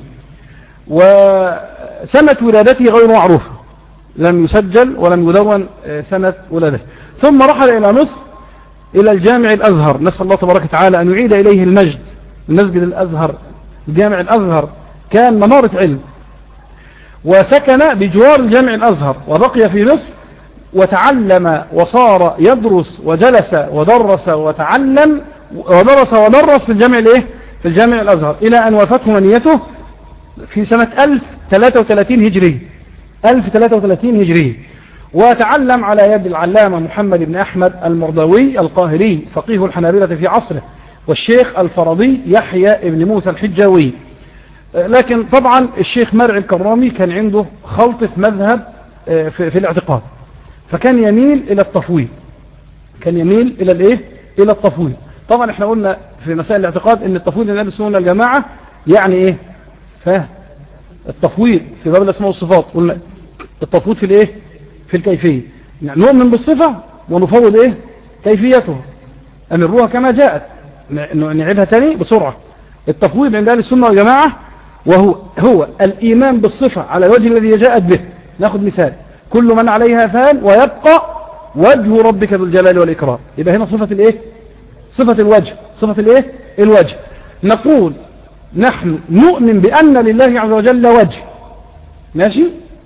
Speaker 1: وسنة ولادته غير معروفة، لم يسجل ولم يدون سنة ولادته. ثم رحل إلى مصر إلى الجامع الأزهر، نسأل الله تبارك وتعالى أن يعيد إليه المجد. المسجد الأزهر، الجامع الأزهر كان منارة علم، وسكن بجوار الجامع الأزهر وبقي في مصر وتعلم وصار يدرس وجلس ودرس وتعلم ودرس ودرس في الجامع الايه في الجامع الأزهر إلى أن وافته منيته في سنة ألف وثلاثة وثلاثين هجري ألف وثلاثة وثلاثين هجري. وتعلم على يد العلامة محمد بن أحمد المرضاوي القاهري فقيه الحنابلة في عصره، والشيخ الفرضي يحيى بن موسى الحجاوي. لكن طبعا الشيخ مرعي الكرامي كان عنده خلط في مذهب في, في الاعتقاد، فكان يميل إلى التفويض كان يميل إلى الإيه إلى التفويض. طبعا احنا قلنا في مسائل الاعتقاد ان التفويض من اهل السنه والجماعه يعني ايه؟ فاهم؟ التفويض في باب الاسماء والصفات قلنا التفويض في الايه؟ في الكيفيه، يعني نؤمن بالصفه ونفوض ايه؟ كيفيته، امروها كما جاءت، نعيدها تاني بسرعه. التفويض عند اهل السنه والجماعه وهو هو الايمان بالصفه على الوجه الذي جاءت به. ناخذ مثال: كل من عليها فان ويبقى وجه ربك ذو الجلال والاكرام. يبقى هنا صفه الايه؟ صفة الوجه. صفة الايه؟ الوجه. نقول نحن نؤمن بأن لله عز وجل وجه، ماشي،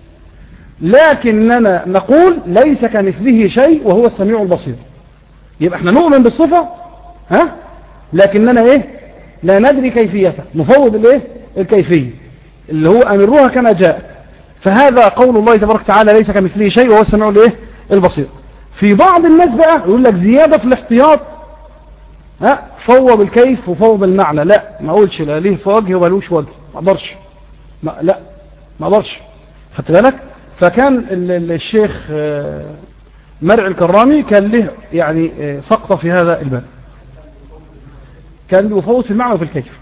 Speaker 1: لكننا نقول ليس كمثله شيء وهو السميع البصير. يبقى احنا نؤمن بالصفة، ها، لكننا ايه؟ لا ندري كيفيتها، نفوض الايه؟ الكيفية اللي هو امروها كما جاء. فهذا قول الله تبارك وتعالى: ليس كمثله شيء وهو السميع الايه؟ البصير. في بعض الناس بقى يقول لك زيادة في الاحتياط، ها، فوض الكيف وفوض المعنى. لا، ما اقولش لا ليه وجه ومالوش وجه، ما اقدرش، ما لا ما اقدرش. خدت بالك؟ فكان الشيخ مرعي الكرامي كان له يعني سقطة في هذا الباب، كان يفوض في المعنى وفي الكيف.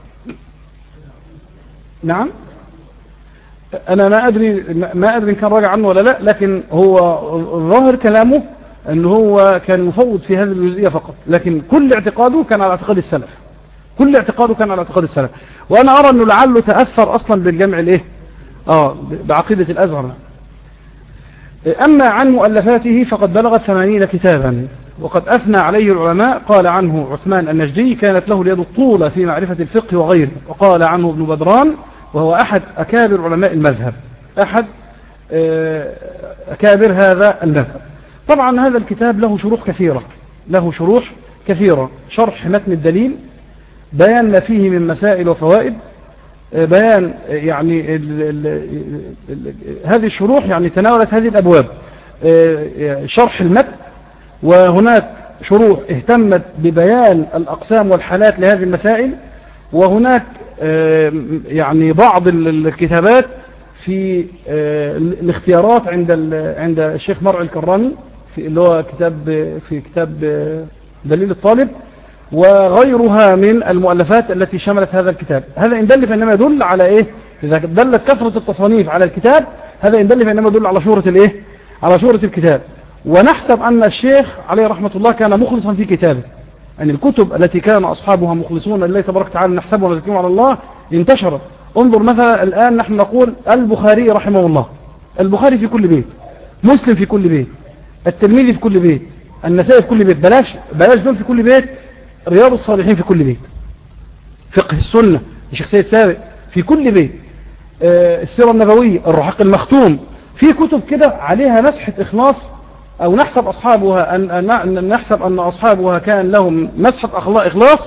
Speaker 1: نعم، انا ما ادري ما ادري ان كان راجع عنه ولا لا، لكن هو ظاهر كلامه أنه هو كان مفوض في هذه الجزئية فقط، لكن كل اعتقاده كان على اعتقاد السلف، كل اعتقاده كان على اعتقاد السلف. وأنا أرى أنه لعله تأثر أصلا بالجمع الإيه؟ آه بعقيدة الأزهر. أما عن مؤلفاته فقد بلغت ثمانين كتابا، وقد أثنى عليه العلماء. قال عنه عثمان النجدي: كانت له اليد الطولة في معرفة الفقه وغيره. وقال عنه ابن بدران وهو أحد أكابر علماء المذهب، أحد أكابر هذا المذهب. طبعا هذا الكتاب له شروح كثيرة، له شروح كثيرة: شرح متن الدليل، بيان ما فيه من مسائل وفوائد، بيان يعني ال ال ال هذه الشروح يعني تناولت هذه الأبواب: شرح المتن، وهناك شروح اهتمت ببيان الأقسام والحالات لهذه المسائل، وهناك يعني بعض الكتابات في الاختيارات عند عند الشيخ مرعي الكرامي في اللي هو كتاب في كتاب دليل الطالب، وغيرها من المؤلفات التي شملت هذا الكتاب. هذا إن دل فإنما يدل على إيه؟ إذا دلت كثرة التصانيف على الكتاب، هذا إن دل فإنما يدل على شهرة الإيه؟ على شهرة الكتاب. ونحسب أن الشيخ عليه رحمة الله كان مخلصا في كتابه، أن الكتب التي كان أصحابها مخلصون لله تبارك وتعالى نحسبها ونذكرها على الله انتشرت. انظر مثلا الآن نحن نقول البخاري رحمه الله، البخاري في كل بيت، مسلم في كل بيت، الترمذي في كل بيت، النسائي في كل بيت، بلاش بلاش دول في كل بيت، رياض الصالحين في كل بيت، فقه السنة الشيخ سيد سابق في كل بيت، آه السيرة النبوية، الرحاق المختوم، في كتب كده عليها مسحة إخلاص، أو نحسب أصحابها أن, أن نحسب أن أصحابها كان لهم مسحة أخلاق إخلاص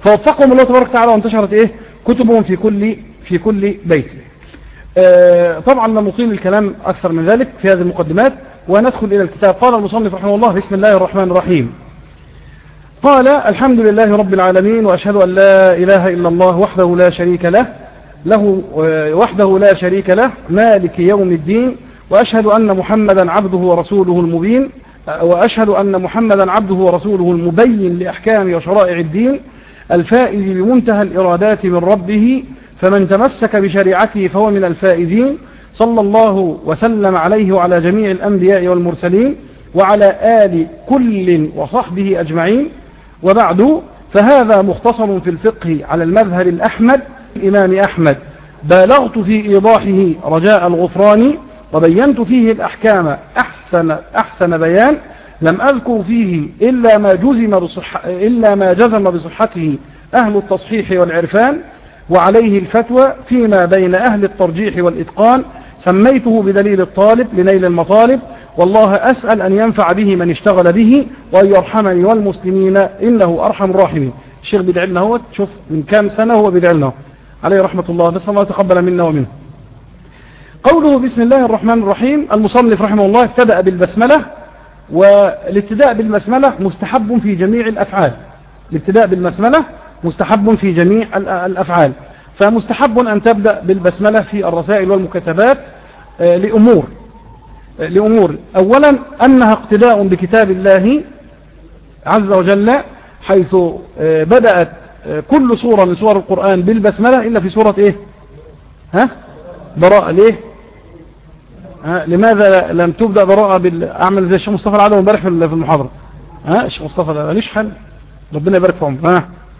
Speaker 1: فوفقهم الله تبارك وتعالى وانتشرت إيه كتبهم في كل في كل بيت. آه طبعا لا نطيل الكلام أكثر من ذلك في هذه المقدمات وندخل إلى الكتاب. قال المصنف رحمه الله: بسم الله الرحمن الرحيم. قال: الحمد لله رب العالمين، وأشهد أن لا إله إلا الله وحده لا شريك له له وحده لا شريك له مالك يوم الدين، وأشهد أن محمدا عبده ورسوله المبين وأشهد أن محمدا عبده ورسوله المبين لأحكام وشرائع الدين، الفائز بمنتهى الإرادات من ربه، فمن تمسك بشريعته فهو من الفائزين. صلى الله وسلم عليه وعلى جميع الأنبياء والمرسلين وعلى آل كل وصحبه أجمعين. وبعد، فهذا مختصر في الفقه على المذهب الأحمد الإمام أحمد، بالغت في إيضاحه رجاء الغفران، وبينت فيه الأحكام أحسن, أحسن بيان، لم أذكر فيه إلا ما جزم بصح إلا ما جزم بصحته أهل التصحيح والعرفان، وعليه الفتوى فيما بين أهل الترجيح والإتقان. سميته بدليل الطالب لنيل المطالب، والله أسأل أن ينفع به من اشتغل به، وأن يرحمني والمسلمين إنه أرحم الراحمين. الشيخ بيدعي لنا هو، شوف من كام سنة هو بيدعي لنا عليه رحمة الله، نسأل الله تقبل منا ومنه. قوله بسم الله الرحمن الرحيم، المصنف رحمه الله ابتدأ بالبسملة، والابتداء بالبسملة مستحب في جميع الأفعال. الابتداء بالبسملة مستحب في جميع الأفعال، فمستحب أن تبدأ بالبسملة في الرسائل والمكاتبات لأمور لأمور أولا أنها اقتداء بكتاب الله عز وجل، حيث بدأت كل سورة من سور القرآن بالبسملة إلا في سورة إيه؟ ها؟ براءة. ليه؟ ها؟ لماذا لم تبدأ براءة بالأعمل زي الشيخ مصطفى العدوي امبارح في المحاضرة؟ ها؟ الشيخ مصطفى ماليش حل، ربنا يبارك في عمره. ها؟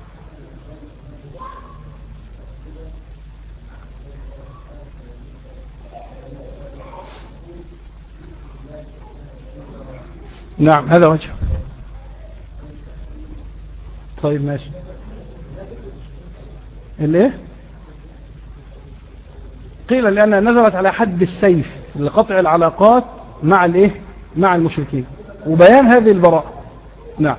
Speaker 1: نعم هذا وجه. طيب ماشي. الايه؟ قيل لأنها نزلت على حد السيف لقطع العلاقات مع الايه؟ مع المشركين وبيان هذه البراءة. نعم.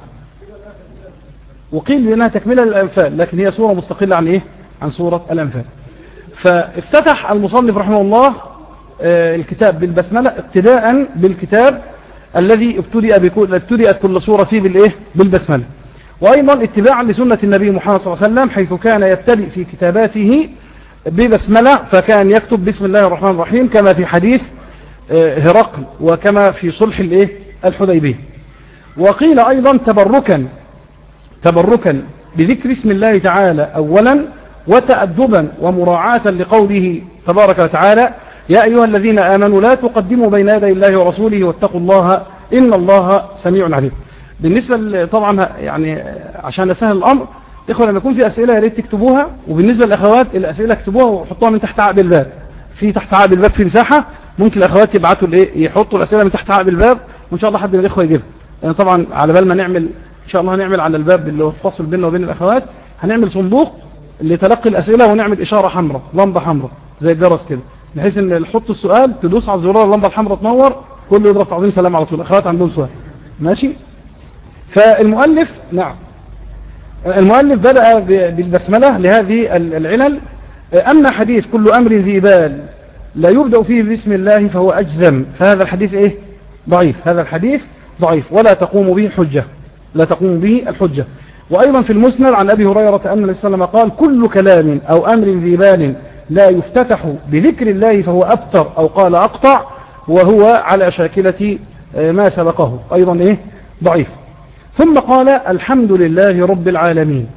Speaker 1: وقيل بأنها تكملة للأنفال، لكن هي سورة مستقلة عن ايه؟ عن سورة الأنفال. فافتتح المصنف رحمه الله الكتاب بالبسملة ابتداء بالكتاب الذي ابتدأت كل سورة فيه بالايه؟ بالبسملة. وأيضا اتباعا لسنة النبي محمد صلى الله عليه وسلم، حيث كان يبتدئ في كتاباته ببسملة، فكان يكتب بسم الله الرحمن الرحيم كما في حديث هرقل وكما في صلح الايه؟ الحديبية. وقيل أيضا تبركا تبركا بذكر اسم الله تعالى أولا، وتأدبا ومراعاة لقوله تبارك وتعالى: يا أيها الذين آمنوا لا تقدموا بين يدي الله ورسوله واتقوا الله إن الله سميع عليم. بالنسبة طبعا يعني عشان أسهل الأمر، إخوة لما يكون في أسئلة يا ريت تكتبوها، وبالنسبة للأخوات الأسئلة اكتبوها وحطوها من تحت عقب الباب. في تحت عقب الباب في مساحة، ممكن الأخوات يبعتوا الايه؟ يحطوا الأسئلة من تحت عقب الباب، وإن شاء الله حد من الإخوة يجيبها. يعني طبعا على بال ما نعمل إن شاء الله هنعمل على الباب اللي هو الفاصل بيننا وبين الأخوات، هنعمل صندوق لتلقي الأسئلة، ونعمل إشارة حمراء، لمبة حمراء زي الجرس كده، بحيث ان نحط السؤال تدوس على الزرار اللمبه الحمراء تنور، كله يضرب تعظيم سلام على طول. الاخوات عندهم سؤال ماشي. فالمؤلف نعم المؤلف بدأ بالبسملة لهذه العلل. أما حديث كل أمر ذي بال لا يبدأ فيه بسم الله فهو أجزم، فهذا الحديث إيه؟ ضعيف. هذا الحديث ضعيف ولا تقوم به حجة، لا تقوم به الحجة. وأيضا في المسند عن أبي هريرة أن النبي صلى الله عليه وسلم قال: كل كلام أو أمر ذي بال لا يفتتح بذكر الله فهو أبتر، أو قال أقطع، وهو على شاكلة ما سبقه، أيضا إيه؟ ضعيف. ثم قال: الحمد لله رب العالمين.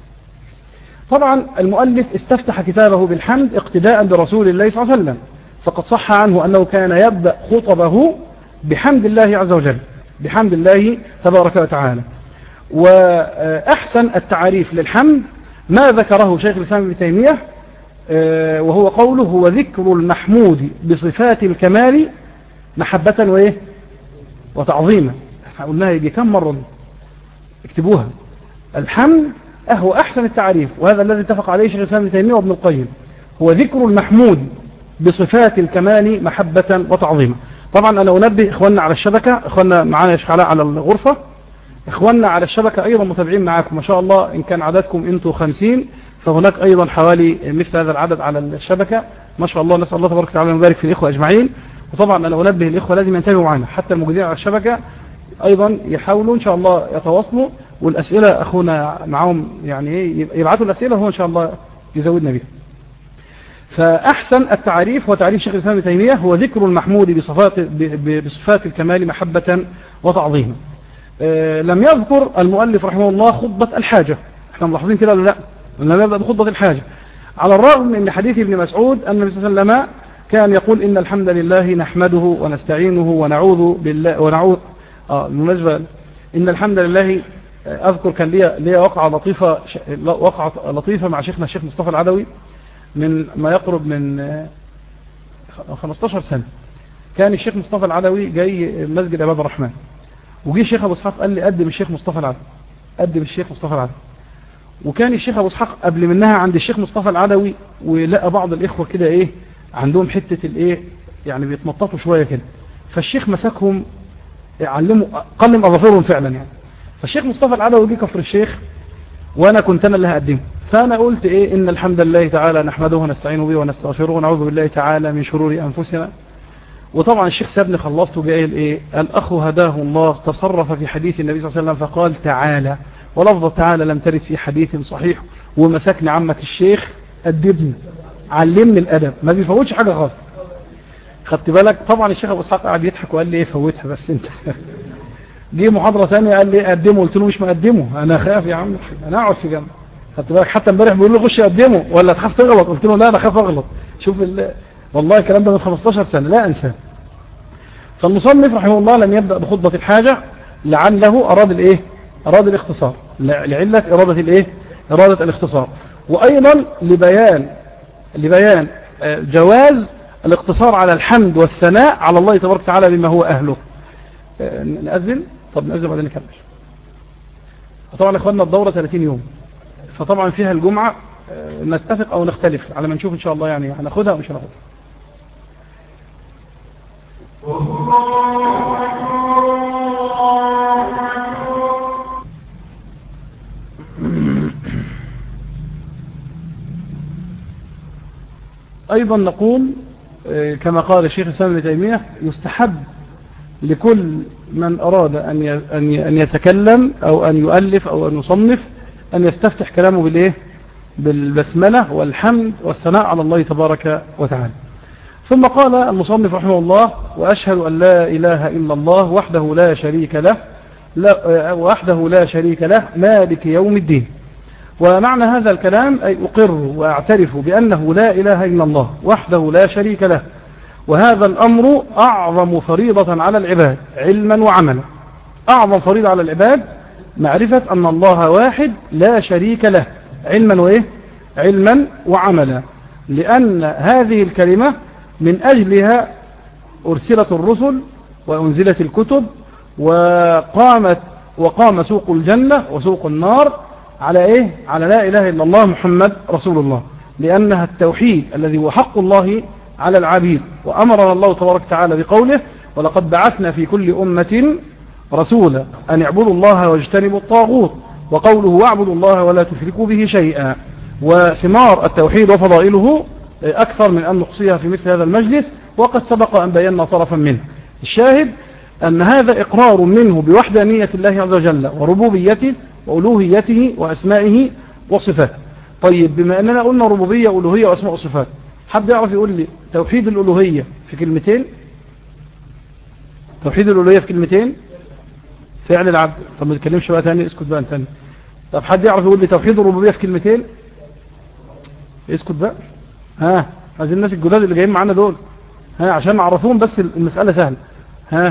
Speaker 1: طبعا المؤلف استفتح كتابه بالحمد اقتداء برسول الله صلى الله عليه وسلم، فقد صح عنه أنه كان يبدأ خطبه بحمد الله عز وجل، بحمد الله تبارك وتعالى. وأحسن التعريف للحمد ما ذكره شيخ الإسلام ابن تيمية، وهو قوله: هو ذكر المحمود بصفات الكمال محبة وإيه؟ وتعظيما. قلناها يجي كم مرة، اكتبوها. الحمد هو أحسن التعريف، وهذا الذي اتفق عليه شيخ الإسلام ابن تيمية وابن القيم، هو ذكر المحمود بصفات الكمال محبة وتعظيما. طبعا أنا أنبه إخواننا على الشبكة، إخواننا معانا يا شيخ علاء على الغرفة، إخواننا على الشبكة أيضا متابعين معاكم ما شاء الله. إن كان عددكم أنتم خمسين فهناك أيضا حوالي مثل هذا العدد على الشبكة ما شاء الله. نسأل الله تبارك وتعالى أن يبارك في الإخوة أجمعين. وطبعا أنا أنبه الإخوة لازم ينتبهوا معنا حتى الموجودين على الشبكة أيضا يحاولوا إن شاء الله يتواصلوا، والأسئلة أخونا معهم يعني يبعثوا الأسئلة هو إن شاء الله يزودنا بها. فأحسن التعريف هو تعريف شيخ الإسلام ابن تيمية هو ذكر المحمود بصفات, بصفات الكمال محبة وتعظيما. أه لم يذكر المؤلف رحمه الله خطبة الحاجة. احنا ملاحظين كده ولا لا؟ لم يبدأ بخطبة الحاجة، على الرغم من حديث ابن مسعود أن النبي صلى الله عليه وسلم كان يقول إن الحمد لله نحمده ونستعينه ونعوذ بالله ونعوذ آه بالمناسبة إن الحمد لله أذكر كان لي لي وقعة لطيفة وقعة لطيفة مع شيخنا الشيخ مصطفى العدوي من ما يقرب من خمستاشر سنة. كان الشيخ مصطفى العدوي جاي مسجد عباد الرحمن، وجي الشيخ أبو اسحاق قال لي قدم الشيخ مصطفى العدوي قدم الشيخ مصطفى العدوي. وكان الشيخ أبو اسحاق قبل منها عند الشيخ مصطفى العدوي، ولقى بعض الإخوة كده إيه عندهم حتة الإيه يعني بيتنططوا شوية كده، فالشيخ مسكهم يعلموا قلم أظافرهم فعلا يعني. فالشيخ مصطفى العدوي جه كفر الشيخ وانا كنت انا اللي هقدمه، فانا قلت ايه ان الحمد لله تعالى نحمده ونستعين به ونستغفره ونعوذ بالله تعالى من شرور انفسنا. وطبعا الشيخ سابني خلصت وجاي ايه الاخ هداه الله تصرف في حديث النبي صلى الله عليه وسلم فقال تعالى، ولفظ تعالى لم ترد في حديث صحيح، ومسكني عمك الشيخ ادبني علمني الادب ما بيفوتش حاجه خالص. خدت بالك؟ طبعا الشيخ ابو اسحاق قاعد يضحك وقال لي ايه فوتها بس انت. جه محاضرة ثانية قال لي قدمه، قلت له مش مقدمه انا خاف يا عم انا اقعد في جنب. خدت بالك؟ حتى امبارح بيقول لي خش قدمه ولا تخاف تغلط، قلت له لا انا خاف اغلط. شوف والله الكلام ده من خمستاشر سنة لا انساه. فالمصنف رحمه الله لم يبدأ بخطبة الحاجة لعله اراد الايه اراد الاختصار، لعلة ارادة الايه ارادة الاختصار، وايضا لبيان لبيان جواز الاقتصار على الحمد والثناء على الله تبارك وتعالى بما هو اهله. نأذن؟ طب نأذن بعدين نكمل. طبعا اخواننا الدورة ثلاثين يوم، فطبعا فيها الجمعة نتفق او نختلف على ما نشوف ان شاء الله يعني هناخدها او مش هناخدها. ايضا نقول كما قال الشيخ الإسلام ابن تيمية يستحب لكل من أراد أن أن يتكلم أو أن يؤلف أو أن يصنف أن يستفتح كلامه بالإيه بالبسملة والحمد والثناء على الله تبارك وتعالى. ثم قال المصنف رحمه الله وأشهد أن لا إله إلا الله وحده لا شريك له لا وحده لا شريك له مالك يوم الدين. ومعنى هذا الكلام أي أقر وأعترف بأنه لا إله إلا الله وحده لا شريك له، وهذا الأمر أعظم فريضة على العباد علما وعملا. أعظم فريضة على العباد معرفة أن الله واحد لا شريك له علما وإيه علما وعملا، لأن هذه الكلمة من أجلها أرسلت الرسل وأنزلت الكتب وقامت وقام سوق الجنة وسوق النار على إيه على لا إله إلا الله محمد رسول الله، لأنها التوحيد الذي هو حق الله على العبيد. وأمرنا الله تبارك وتعالى بقوله ولقد بعثنا في كل أمة رسولا أن اعبدوا الله واجتنبوا الطاغوت، وقوله واعبدوا الله ولا تشركوا به شيئا. وثمار التوحيد وفضائله أكثر من أن نقصيها في مثل هذا المجلس، وقد سبق أن بينا طرفا منه. الشاهد أن هذا إقرار منه بوحدانية الله عز وجل وربوبيته وألوهيته وأسمائه وصفاته. طيب بما أننا قلنا ربوبية وألوهية وأسماء وصفات، حد يعرف يقول لي توحيد الألوهية في كلمتين؟ توحيد الألوهية في كلمتين فعل العبد. طب ما تتكلمش بقى تاني اسكت بقى تاني. طب حد يعرف يقول لي توحيد الربوبية في كلمتين؟ اسكت بقى. ها عايزين الناس الجداد اللي جايين معانا دول ها عشان نعرفوهم بس المسألة سهلة. ها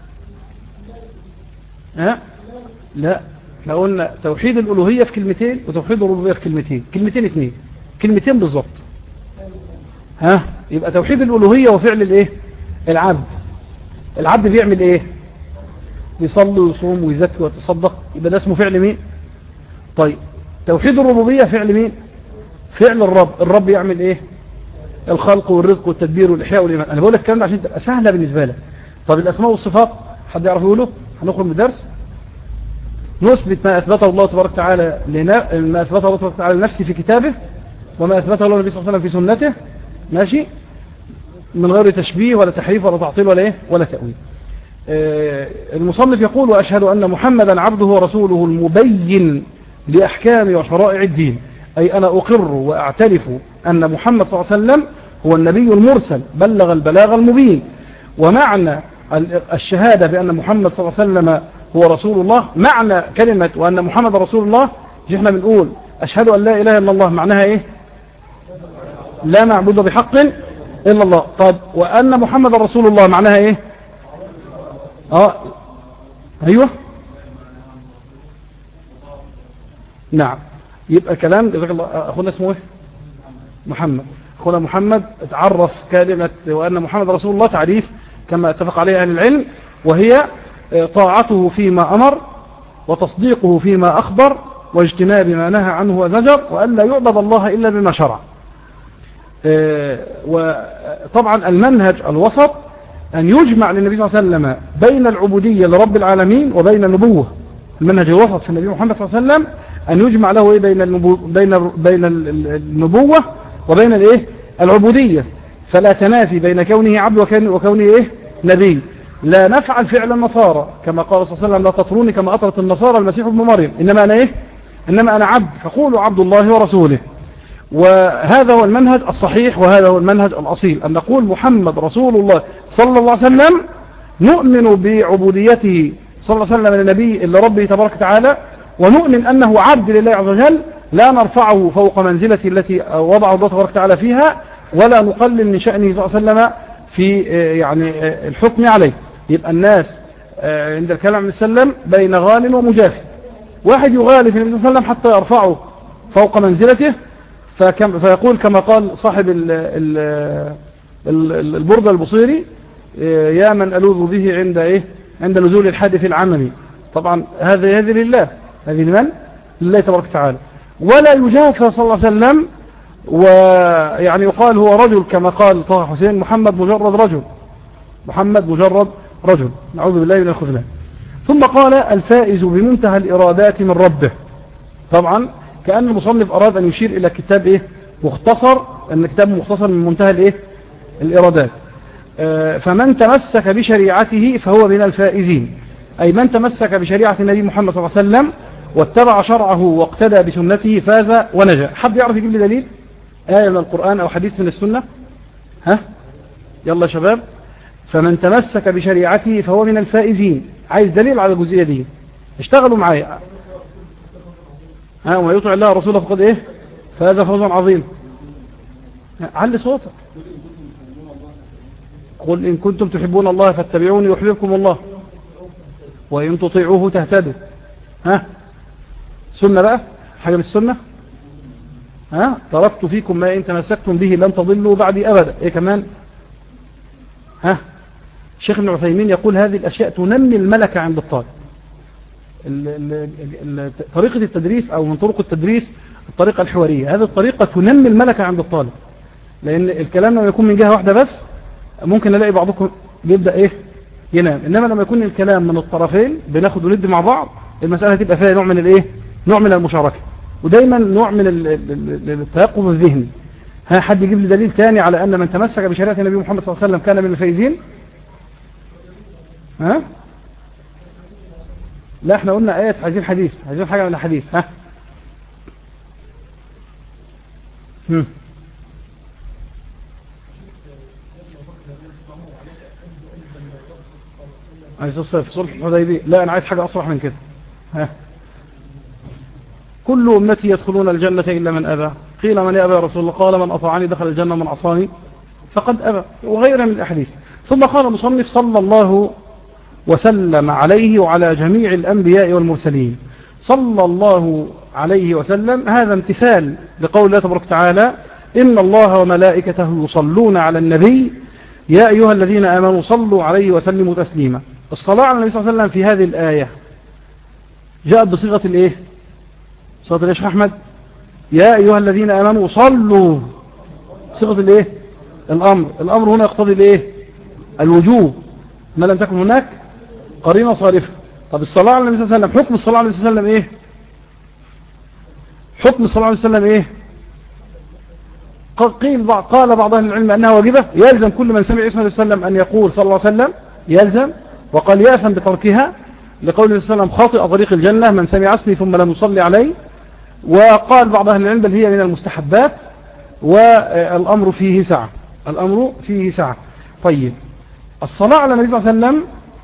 Speaker 1: ها لا احنا قلنا توحيد الألوهية في كلمتين وتوحيد الربوبية في كلمتين، كلمتين اتنين كلمتين بالظبط. ها يبقى توحيد الألوهية وفعل الايه العبد. العبد بيعمل ايه؟ بيصلي ويصوم ويزكي ويتصدق، يبقى ده اسمه فعل مين؟ طيب توحيد الربوبية فعل مين؟ فعل الرب. الرب يعمل ايه؟ الخلق والرزق والتدبير والإحياء والإيمان. انا بقول لك الكلام ده عشان تبقى سهلة بالنسبة لك. طب الأسماء والصفات حد يعرف يقوله؟ هنخرج من الدرس. نثبت ما أثبته الله تبارك وتعالى لنا... ما أثبته الله تبارك وتعالى لنفسه في كتابه، وما أثبته الله النبي صلى الله عليه وسلم في سنته، ماشي، من غير تشبيه ولا تحريف ولا تعطيل ولا إيه ولا تأويل. آه المصنف يقول: وأشهد أن محمدا عبده ورسوله المبين لأحكام وشرائع الدين، أي أنا أقر وأعترف أن محمد صلى الله عليه وسلم هو النبي المرسل بلغ البلاغ المبين. ومعنى الشهادة بأن محمد صلى الله عليه وسلم هو رسول الله، معنى كلمة وأن محمد رسول الله، احنا بنقول أشهد أن لا إله إلا الله، معناها إيه؟ لا معبود بحق إلا الله. طب وأن محمد رسول الله معناها إيه؟ آه أيوة نعم. يبقى كلام جزاك الله. أخونا اسمه إيه؟ محمد. أخونا محمد اتعرف كلمة وأن محمد رسول الله تعريف كما اتفق عليه أهل العلم، وهي طاعته فيما أمر وتصديقه فيما أخبر واجتناب ما نهى عنه وزجر، وأن لا يعبد الله إلا بما شرع. وطبعا المنهج الوسط أن يجمع للنبي صلى الله عليه وسلم بين العبودية لرب العالمين وبين النبوة. المنهج الوسط في النبي محمد صلى الله عليه وسلم أن يجمع له إيه بين النبو بين بين النبوة وبين الإيه العبودية، فلا تنافي بين كونه عبد وكونه إيه نبي. لا نفعل فعل النصارى كما قال صلى الله عليه وسلم: لا تطروني كما أطرت النصارى المسيح ابن مريم، إنما أنا إيه إنما أنا عبد، فقولوا عبد الله ورسوله. وهذا هو المنهج الصحيح، وهذا هو المنهج الأصيل، أن نقول محمد رسول الله صلى الله عليه وسلم، نؤمن بعبوديته صلى الله عليه وسلم للنبي إلا ربه تبارك وتعالى، ونؤمن أنه عبد لله عز وجل، لا نرفعه فوق منزلته التي وضعه الله تبارك وتعالى فيها، ولا نقلل من شأنه صلى الله عليه وسلم في يعني الحكم عليه. يبقى الناس عند الكلام عن السلم بين غال ومجاف، واحد يغالي في النبي صلى الله عليه وسلم حتى يرفعه فوق منزلته، فكم فيقول كما قال صاحب ال ال ال البردة البصيري: يا من ألوذ به عند إيه عند نزول الحادث العممي. طبعا هذه هذه لله، هذه لمن؟ لله تبارك وتعالى. ولا يجافى صلى الله عليه وسلم، ويعني يقال هو رجل كما قال طه حسين: محمد مجرد رجل، محمد مجرد رجل، نعوذ بالله من الخذلان. ثم قال: الفائز بمنتهى الإرادات من ربه. طبعا كأن المصنف أراد أن يشير إلى كتاب إيه مختصر، أن كتاب مختصر من منتهى الإيه الإرادات. آه فمن تمسك بشريعته فهو من الفائزين، أي من تمسك بشريعة النبي محمد صلى الله عليه وسلم واتبع شرعه واقتدى بسنته فاز ونجا. حد يعرف يجيب لي دليل آية من القرآن أو حديث من السنة؟ ها يلا يا شباب. فمن تمسك بشريعته فهو من الفائزين، عايز دليل على الجزئية دي، اشتغلوا معايا. ها وما يطع الله ورسوله فقد ايه فاز فوزا عظيما. علي صوتك. قل إن كنتم تحبون الله فاتبعوني يحببكم الله وإن تطيعوه تهتدوا. ها سنة بقى، حاجة من السنة. ها تركت فيكم ما إن تمسكتم به لن تضلوا بعدي أبدا. إيه كمان؟ ها الشيخ ابن عثيمين يقول: هذه الأشياء تنمي الملكة عند الطالب. طريقة التدريس أو من طرق التدريس الطريقة الحوارية، هذه الطريقة تنمي الملكة عند الطالب، لأن الكلام لما يكون من جهة واحدة بس ممكن نلاقي بعضكم بيبدأ إيه ينام، إنما لما يكون الكلام من الطرفين بناخد وندي مع بعض، المسألة هتبقى فيها نوع من الإيه نوع من المشاركة، ودايما نوع من التيقظ الذهني. ها حد يجيب لي دليل تاني على أن من تمسك بشريعة النبي محمد صلى الله عليه وسلم كان من الفائزين؟ ها لا احنا قلنا آيات، عايزين حديث، عايزين حاجة من الحديث. ها هم. عايز تصل في صلح الحديبية؟ لا انا عايز حاجة اصرح من كده. ها كل امتي يدخلون الجنة الا من ابى، قيل من يأبى يا رسول الله؟ قال من اطاعني دخل الجنة من عصاني فقد ابى، وغيرها من الاحاديث. ثم قال المصنف: صلى الله وسلم عليه وعلى جميع الأنبياء والمرسلين. صلى الله عليه وسلم هذا امتثال لقول الله تبارك وتعالى: إن الله وملائكته يصلون على النبي يا أيها الذين آمنوا صلوا عليه وسلموا تسليما. الصلاة على النبي صلى الله عليه وسلم في هذه الآية جاءت بصيغة الإيه؟ صيغة الإيه يا شيخ أحمد؟ يا أيها الذين آمنوا صلوا، صيغة الإيه؟ الأمر. الأمر هنا يقتضي الإيه؟ الوجوب، ما لم تكن هناك قرينة صارفة. طب الصلاة على النبي صلى الله عليه وسلم، حكم الصلاة على النبي صلى الله عليه وسلم ايه؟ حكم الصلاة عليه وسلم ايه؟ قيل بعض قال بعض اهل العلم انها واجبة، يلزم كل من سمع اسم النبي صلى الله عليه وسلم ان يقول صلى الله عليه وسلم، يلزم. وقال يأثم بتركها لقول النبي صلى الله عليه وسلم خاطئ طريق الجنة من سمع اسمي ثم لم يصلي عليه. وقال بعض اهل العلم بل هي من المستحبات والامر فيه سعة، الامر فيه سعة. طيب الصلاة على النبي صلى الله عليه وسلم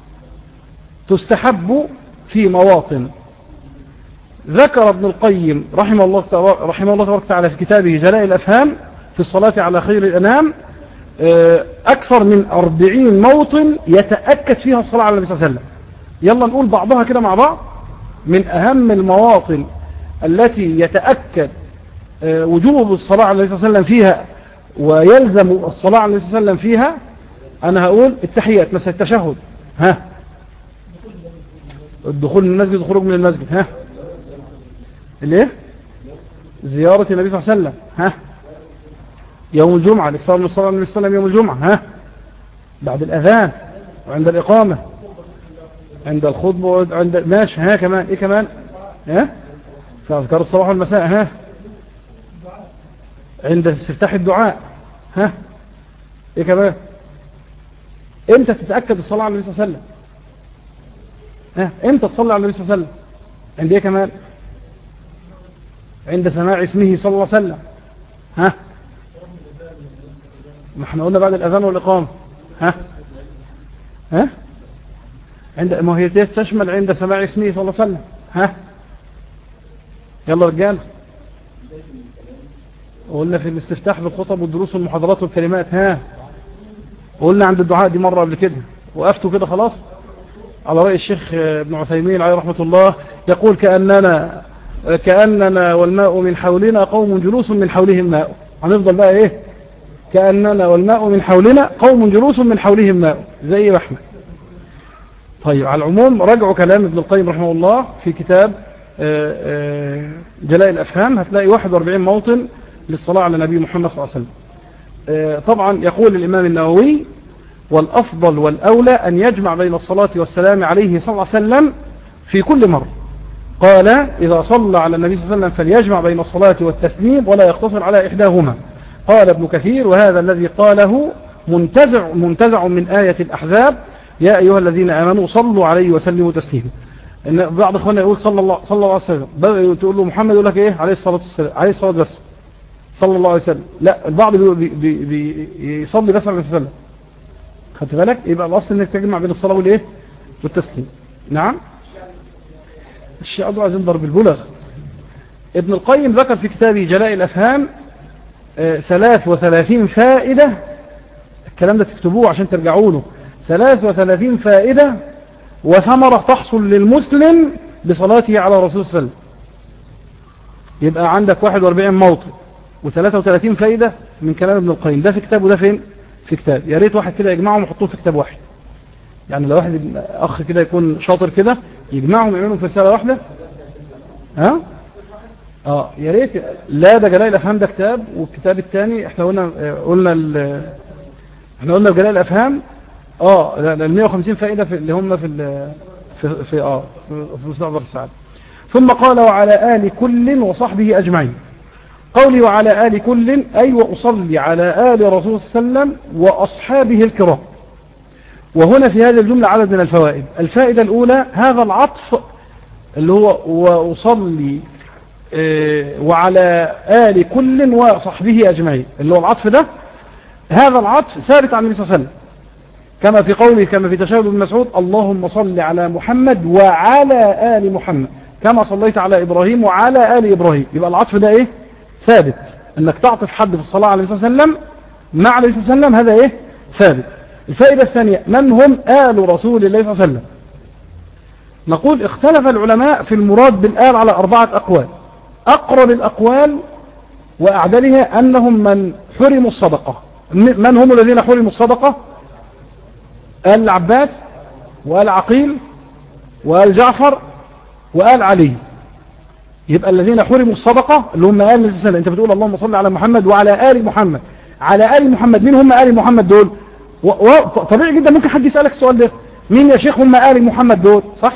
Speaker 1: تستحب في مواطن. ذكر ابن القيم رحمه الله رحمه الله تبارك وتعالى في كتابه جلاء الأفهام في الصلاة على خير الأنام أكثر من أربعين موطن يتأكد فيها الصلاة على النبي صلى الله عليه وسلم. يلا نقول بعضها كده مع بعض. من أهم المواطن التي يتأكد وجوب الصلاة على النبي صلى الله عليه وسلم فيها ويلزم الصلاة على النبي صلى الله عليه وسلم فيها، أنا هقول التحيات مثلا التشهد، ها الدخول من المسجد والخروج من المسجد، ها الايه زيارة النبي صلى الله عليه وسلم، ها يوم الجمعة الاكثار من الصلاة على النبي صلى الله عليه وسلم يوم الجمعة، ها بعد الأذان وعند الإقامة عند الخطبة وعند ماشي، ها كمان ايه كمان، ها في أذكار الصباح والمساء، ها عند استفتاح الدعاء، ها ايه كمان. امتى تتأكد الصلاة على النبي صلى الله عليه وسلم؟ ها امتى تصلي على النبي صلى الله عليه وسلم؟ عند ايه كمان؟ عند سماع اسمه صلى الله عليه وسلم، ها ما احنا قلنا بعد الأذان والإقامة، ها ها عند ما هي تشمل عند سماع اسمه صلى الله عليه وسلم، ها يلا رجال. قلنا في الاستفتاح بالخطب والدروس والمحاضرات والكلمات، ها قلنا عند الدعاء دي مرة قبل كده وقفتوا كده خلاص. على رأي الشيخ ابن عثيمين عليه رحمة الله يقول كأننا كأننا والماء من حولنا قوم جلوس من حولهم ماء. هنفضل بقى ايه كأننا والماء من حولنا قوم جلوس من حولهم ماء زي ما احنا. طيب على العموم راجعوا كلام ابن القيم رحمه الله في كتاب جلاء الأفهام، هتلاقي واحد وأربعين موطن للصلاة على نبي محمد صلى الله عليه وسلم. طبعا يقول الإمام النووي والأفضل والأولى أن يجمع بين الصلاة والسلام عليه صلى الله عليه وسلم في كل مرة. قال إذا صلى على النبي صلى الله عليه وسلم فليجمع بين الصلاة والتسليم ولا يقتصر على إحداهما. قال ابن كثير وهذا الذي قاله منتزع منتزع من آية الأحزاب يا أيها الذين آمنوا صلوا عليه وسلموا تسليما. إن بعض إخواننا يقول صلى الله صلى الله عليه وسلم، تقول له محمد يقول لك إيه عليه الصلاة والسلام، عليه الصلاة بس صلى الله عليه وسلم. لا البعض بيصلي بس عليه السلام. خدت بالك؟ يبقى الأصل إنك تجمع بين الصلاة والإيه والتسليم. نعم الشيء أدعو عايزين ضرب البلغ. ابن القيم ذكر في كتابه جلاء الأفهام آه ثلاث وثلاثين فائدة. الكلام ده تكتبوه عشان ترجعوا له. ثلاث وثلاثين فائدة وثمرة تحصل للمسلم بصلاته على رسول الله. يبقى عندك واحد وأربعين موطن وثلاثة وثلاثين فائدة من كلام ابن القيم. ده في كتاب وده فين؟ في كتاب. يا ريت واحد كده يجمعهم ويحطوه في كتاب واحد. يعني لو واحد اخ كده يكون شاطر كده يجمعهم يعملهم في رساله واحده. ها اه يا ريت. لا ده جلاء الافهام ده كتاب، والكتاب الثاني احنا قلنا قلنا احنا قلنا جلاء الافهام اه ال مئة وخمسين فائده في اللي هم في في في اه في مستقبل السعاده. ثم قال وعلى آل كل وصحبه اجمعين. قولي وعلى آل كل اي واصلي على آل رسول صلى الله عليه وسلم واصحابه الكرام. وهنا في هذه الجملة عدد من الفوائد. الفائدة الأولى هذا العطف اللي هو وأصلي وعلى آل كل وصحبه أجمعين، اللي هو العطف ده، هذا العطف ثابت عن النبي صلى الله عليه وسلم كما في قوله كما في تشهد ابن مسعود اللهم صل على محمد وعلى آل محمد كما صليت على إبراهيم وعلى آل إبراهيم. يبقى العطف ده إيه ثابت، أنك تعطف حد في الصلاة على النبي صلى الله عليه وسلم مع النبي صلى الله عليه وسلم، هذا إيه ثابت. الفائدة الثانية من هم آل رسول الله صلى الله عليه وسلم. نقول اختلف العلماء في المراد بالآل على أربعة أقوال. أقرب الأقوال وأعدلها أنهم من حرموا الصدقة. من هم الذين حرموا الصدقة؟ آل العباس وآل عقيل وآل جعفر وآل علي. يبقى الذين حرموا الصدقة اللي هم آل النبي صلى الله عليه وسلم. أنت بتقول اللهم صل على محمد وعلى آل محمد. على آل محمد مين هم آل محمد دول؟ وطبيعي جدا ممكن حد يسألك السؤال ده، مين يا شيخ هم آل محمد دول؟ صح؟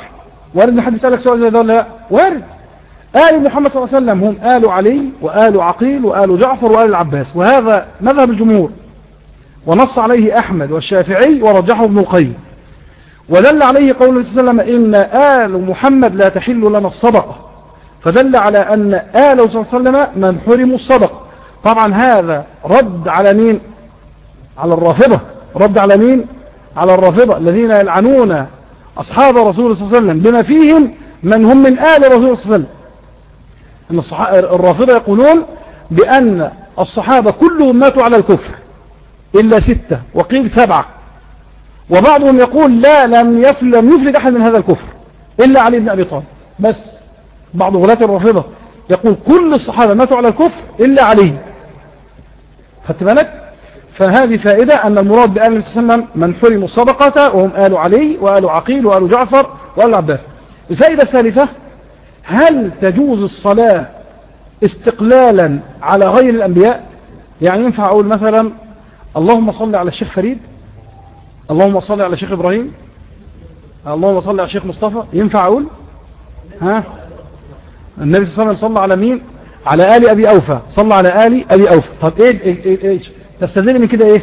Speaker 1: وارد ان حد يسألك سؤال زي ده ولا لا؟ وارد. آل محمد صلى الله عليه وسلم هم آل علي وآل عقيل وآل جعفر وآل العباس، وهذا مذهب الجمهور، ونص عليه أحمد والشافعي ورجحه ابن القيم، ودل عليه قوله صلى الله عليه وسلم إن آل محمد لا تحل لنا الصدقة، فدل على أن آل صلى الله عليه وسلم من حرموا الصدقة. طبعا هذا رد على مين؟ على الرافضة. رد على مين؟ على الرافضة الذين يلعنون أصحاب رسول صلى الله عليه وسلم بما فيهم من هم من آل رسول صلى الله عليه وسلم. أن الرافضة يقولون بأن الصحابة كلهم ماتوا على الكفر إلا ستة، وقيل سبعة، وبعضهم يقول لا، لم يفلم يفلت أحد من هذا الكفر إلا علي بن أبي طالب بس. بعض غلاة الرافضة يقول كل الصحابة ماتوا على الكفر إلا علي. خدت بالك؟ فهذه فائدة أن المراد بآل النبي صلى الله عليه وسلم من حرموا الصدقة، وهم آل علي وآل عقيل وآل جعفر وآل العباس. الفائدة الثالثة: هل تجوز الصلاة استقلالا على غير الأنبياء؟ يعني ينفع أقول مثلا اللهم صل على الشيخ فريد، اللهم صل على الشيخ إبراهيم، اللهم صل على الشيخ مصطفى؟ ينفع أقول؟ ها؟ النبي صلى الله عليه وسلم صلى على مين؟ على آل أبي أوفى، صلى على آل أبي أوفى. طب إيه, إيه, إيه, إيه تستدل من كده إيه؟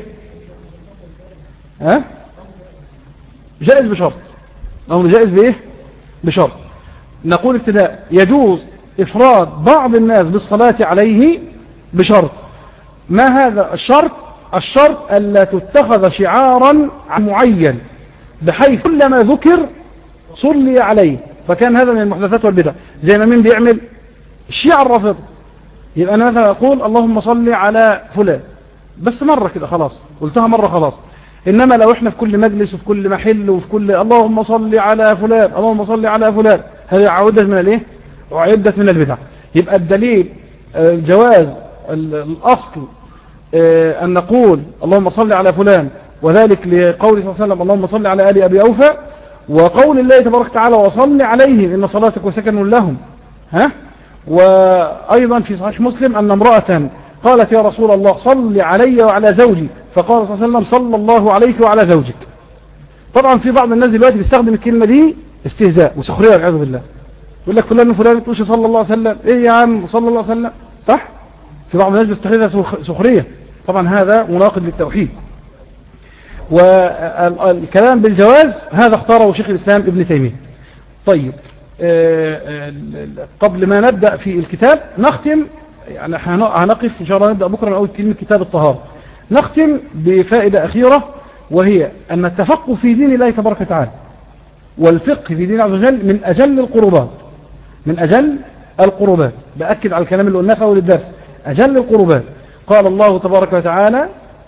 Speaker 1: ها؟ جائز بشرط، أو جائز بإيه؟ بشرط. نقول ابتداء يجوز إفراد بعض الناس بالصلاة عليه بشرط. ما هذا الشرط؟ الشرط ألا تتخذ شعارا معين بحيث كلما ذكر صلي عليه، فكان هذا من المحدثات والبدع. زي ما مين بيعمل؟ الشيعة الرافضة. يبقى أنا مثلا أقول اللهم صل على فلان بس مرة كده خلاص، قلتها مرة خلاص. إنما لو إحنا في كل مجلس وفي كل محل وفي كل اللهم صل على فلان، اللهم صل على فلان، هذه عودة من الإيه؟ وعدة من البدع. يبقى الدليل الجواز الأصل أن نقول اللهم صل على فلان، وذلك لقول صلى الله عليه وسلم اللهم صل على آل أبي أوفى، وقول الله تبارك وتعالى وصل عليهم إن صلاتك وسكن لهم. ها؟ وأيضا في صحيح مسلم أن امرأة قالت يا رسول الله صل علي وعلى زوجي، فقال صلى الله عليه وسلم صلى الله عليك وعلى زوجك. طبعا في بعض الناس دلوقتي بيستخدم الكلمة دي استهزاء وسخرية والعياذ بالله، يقول لك فلان وفلان تقولش صلى الله عليه وسلم، ايه يا عم صلى الله عليه وسلم، صح؟ في بعض الناس بيستخدمها سخرية، طبعا هذا مناقض للتوحيد. والكلام بالجواز هذا اختاره شيخ الإسلام ابن تيمية. طيب قبل ما نبدأ في الكتاب نختم، يعني هنقف إن شاء الله نبدأ بكرة من أول كلمة كتاب الطهارة. نختم بفائدة أخيرة، وهي أن التفقه في دين الله تبارك وتعالى والفقه في دين الله عز وجل من أجل القربات، من أجل القربات. بأكد على الكلام اللي قلناه في أول الدرس، أجل القربات. قال الله تبارك وتعالى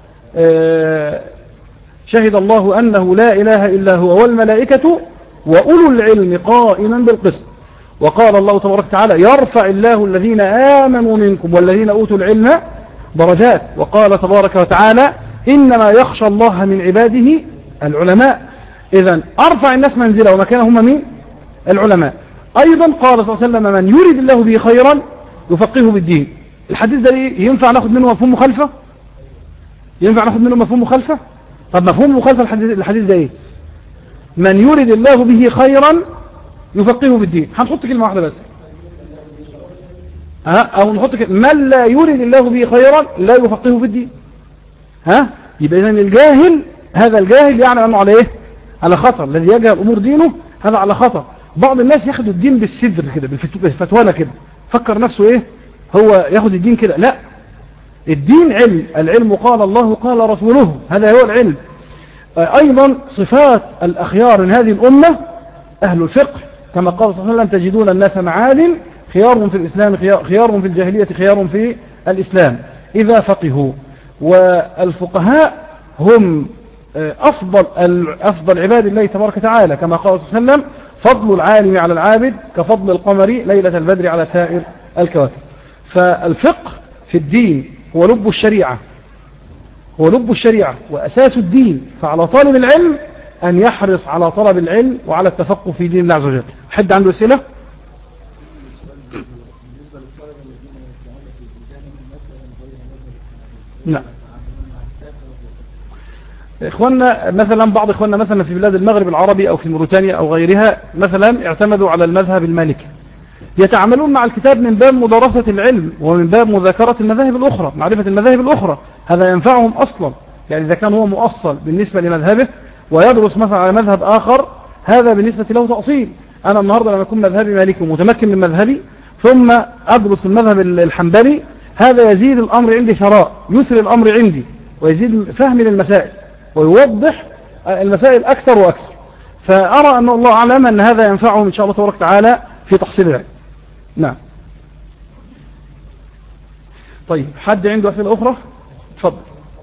Speaker 1: شهد الله أنه لا إله إلا هو والملائكة وأولو العلم قائما بالقسط. وقال الله تبارك وتعالى يرفع الله الذين آمنوا منكم والذين أوتوا العلم درجات. وقال تبارك وتعالى إنما يخشى الله من عباده العلماء. إذن أرفع الناس منزلة ومكانه هم مين؟ العلماء. أيضا قال صلى الله عليه وسلم من يريد الله به خيرا يفقهه بالدين. الحديث ده ينفع ناخد منه مفهوم مخالفة؟ ينفع ناخد منه مفهوم مخالفة؟ طب مفهوم مخالفة الحديث, الحديث ده ايه؟ من يريد الله به خيرا يفقهه بالدين. هنحط كلمة واحدة بس، ها؟ او نحط كلمة من لا يريد الله به خيرا لا يفقهه في الدين. ها؟ يبقى اذن الجاهل، هذا الجاهل يعني انه على ايه؟ على خطر. الذي يجهل امور دينه هذا على خطر. بعض الناس ياخدوا الدين بالسدر كده، بالفتوانة كده، فكر نفسه ايه هو ياخد الدين كده. لا، الدين علم، العلم قال الله قال رسوله، هذا هو العلم. أيضا صفات الأخيار من هذه الأمة أهل الفقه، كما قال صلى الله عليه وسلم تجدون الناس معادن خيار في الإسلام خيار في الجاهلية خيار في الإسلام إذا فقهوا. والفقهاء هم أفضل أفضل عباد الله تبارك وتعالى، كما قال صلى الله عليه وسلم فضل العالم على العابد كفضل القمر ليلة البدر على سائر الكواكب. فالفقه في الدين هو لب الشريعة، هو لب الشريعة وأساس الدين. فعلى طالب العلم أن يحرص على طلب العلم وعلى التفقه في دين الله عز وجل. حد عنده أسئلة؟ نعم. إخواننا مثلا بعض إخواننا مثلا في بلاد المغرب العربي أو في موريتانيا أو غيرها مثلا اعتمدوا على المذهب المالكي، يتعاملون مع الكتاب من باب مدرسة العلم ومن باب مذاكرة المذاهب الأخرى، معرفة المذاهب الأخرى، هذا ينفعهم أصلا. يعني إذا كان هو مؤصل بالنسبة لمذهبه ويدرس مثلا على مذهب آخر، هذا بالنسبة له تأصيل. أنا النهاردة لما أكون مذهبي مالكي ومتمكن من مذهبي ثم أدرس المذهب الحنبلي، هذا يزيد الأمر عندي ثراء، يثري الأمر عندي ويزيد فهمي للمسائل ويوضح المسائل أكثر وأكثر. فأرى أن الله أعلم أن هذا ينفعهم إن شاء الله تبارك وتعالى في تحصيل العلم. نعم. طيب حد عنده أسئلة أخرى؟ تفضل.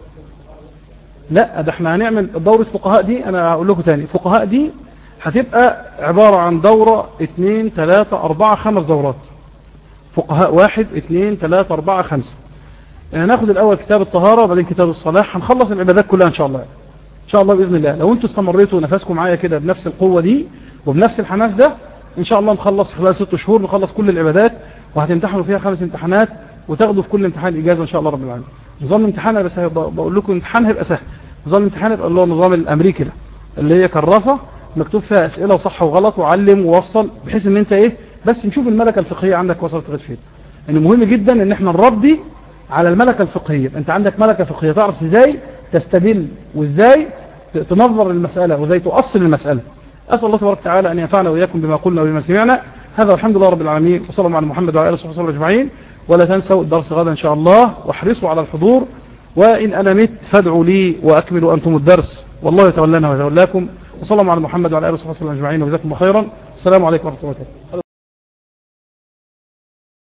Speaker 1: لا ده احنا هنعمل دورة فقهاء دي، أنا أقول لكم تاني، فقهاء دي هتبقى عبارة عن دورة اثنين ثلاثة أربعة خمس دورات. فقهاء واحد اثنين ثلاثة أربعة خمسة. هناخد الأول كتاب الطهارة وبعدين كتاب الصلاة، هنخلص العبادات كلها إن شاء الله. إن شاء الله بإذن الله لو أنتوا استمريتوا نفسكم معايا كده بنفس القوة دي وبنفس الحماس ده، إن شاء الله نخلص خلال ست شهور نخلص كل العبادات، وهتمتحنوا فيها خمس امتحانات وتاخدوا في كل امتحان إجازة إن شاء الله رب العالمين. نظام الامتحان بس بقول لكم امتحان هيبقى سهل. نظام الامتحان يبقى اللي هو النظام الأمريكي ده اللي هي كراسة مكتوب فيها أسئلة وصح وغلط وعلم ووصل، بحيث إن أنت إيه بس نشوف الملكة الفقهية عندك وصلت لغاية فين. يعني مهم جدا إن إحنا نربي على الملكة الفقهية. أنت عندك ملكة فقهية تعرف إزاي تستدل وإزاي تنظر المسألة وإزاي تؤصل المسألة. أسأل الله تبارك وتعالى أن ينفعنا وإياكم بما قلنا وبما سمعنا. هذا والحمد لله رب العالمين، وصلى الله على محمد وعلى آله وصحبه وسلم أجمعين. ولا تنسوا الدرس غدا إن شاء الله، واحرصوا على الحضور، وإن أنا مت فادعوا لي وأكملوا أنتم الدرس، والله يتولانا ويتولاكم. وصلى الله على محمد وعلى آله وصحبه وسلم أجمعين، وجزاكم الله خيرا. السلام عليكم ورحمة الله وبركاته.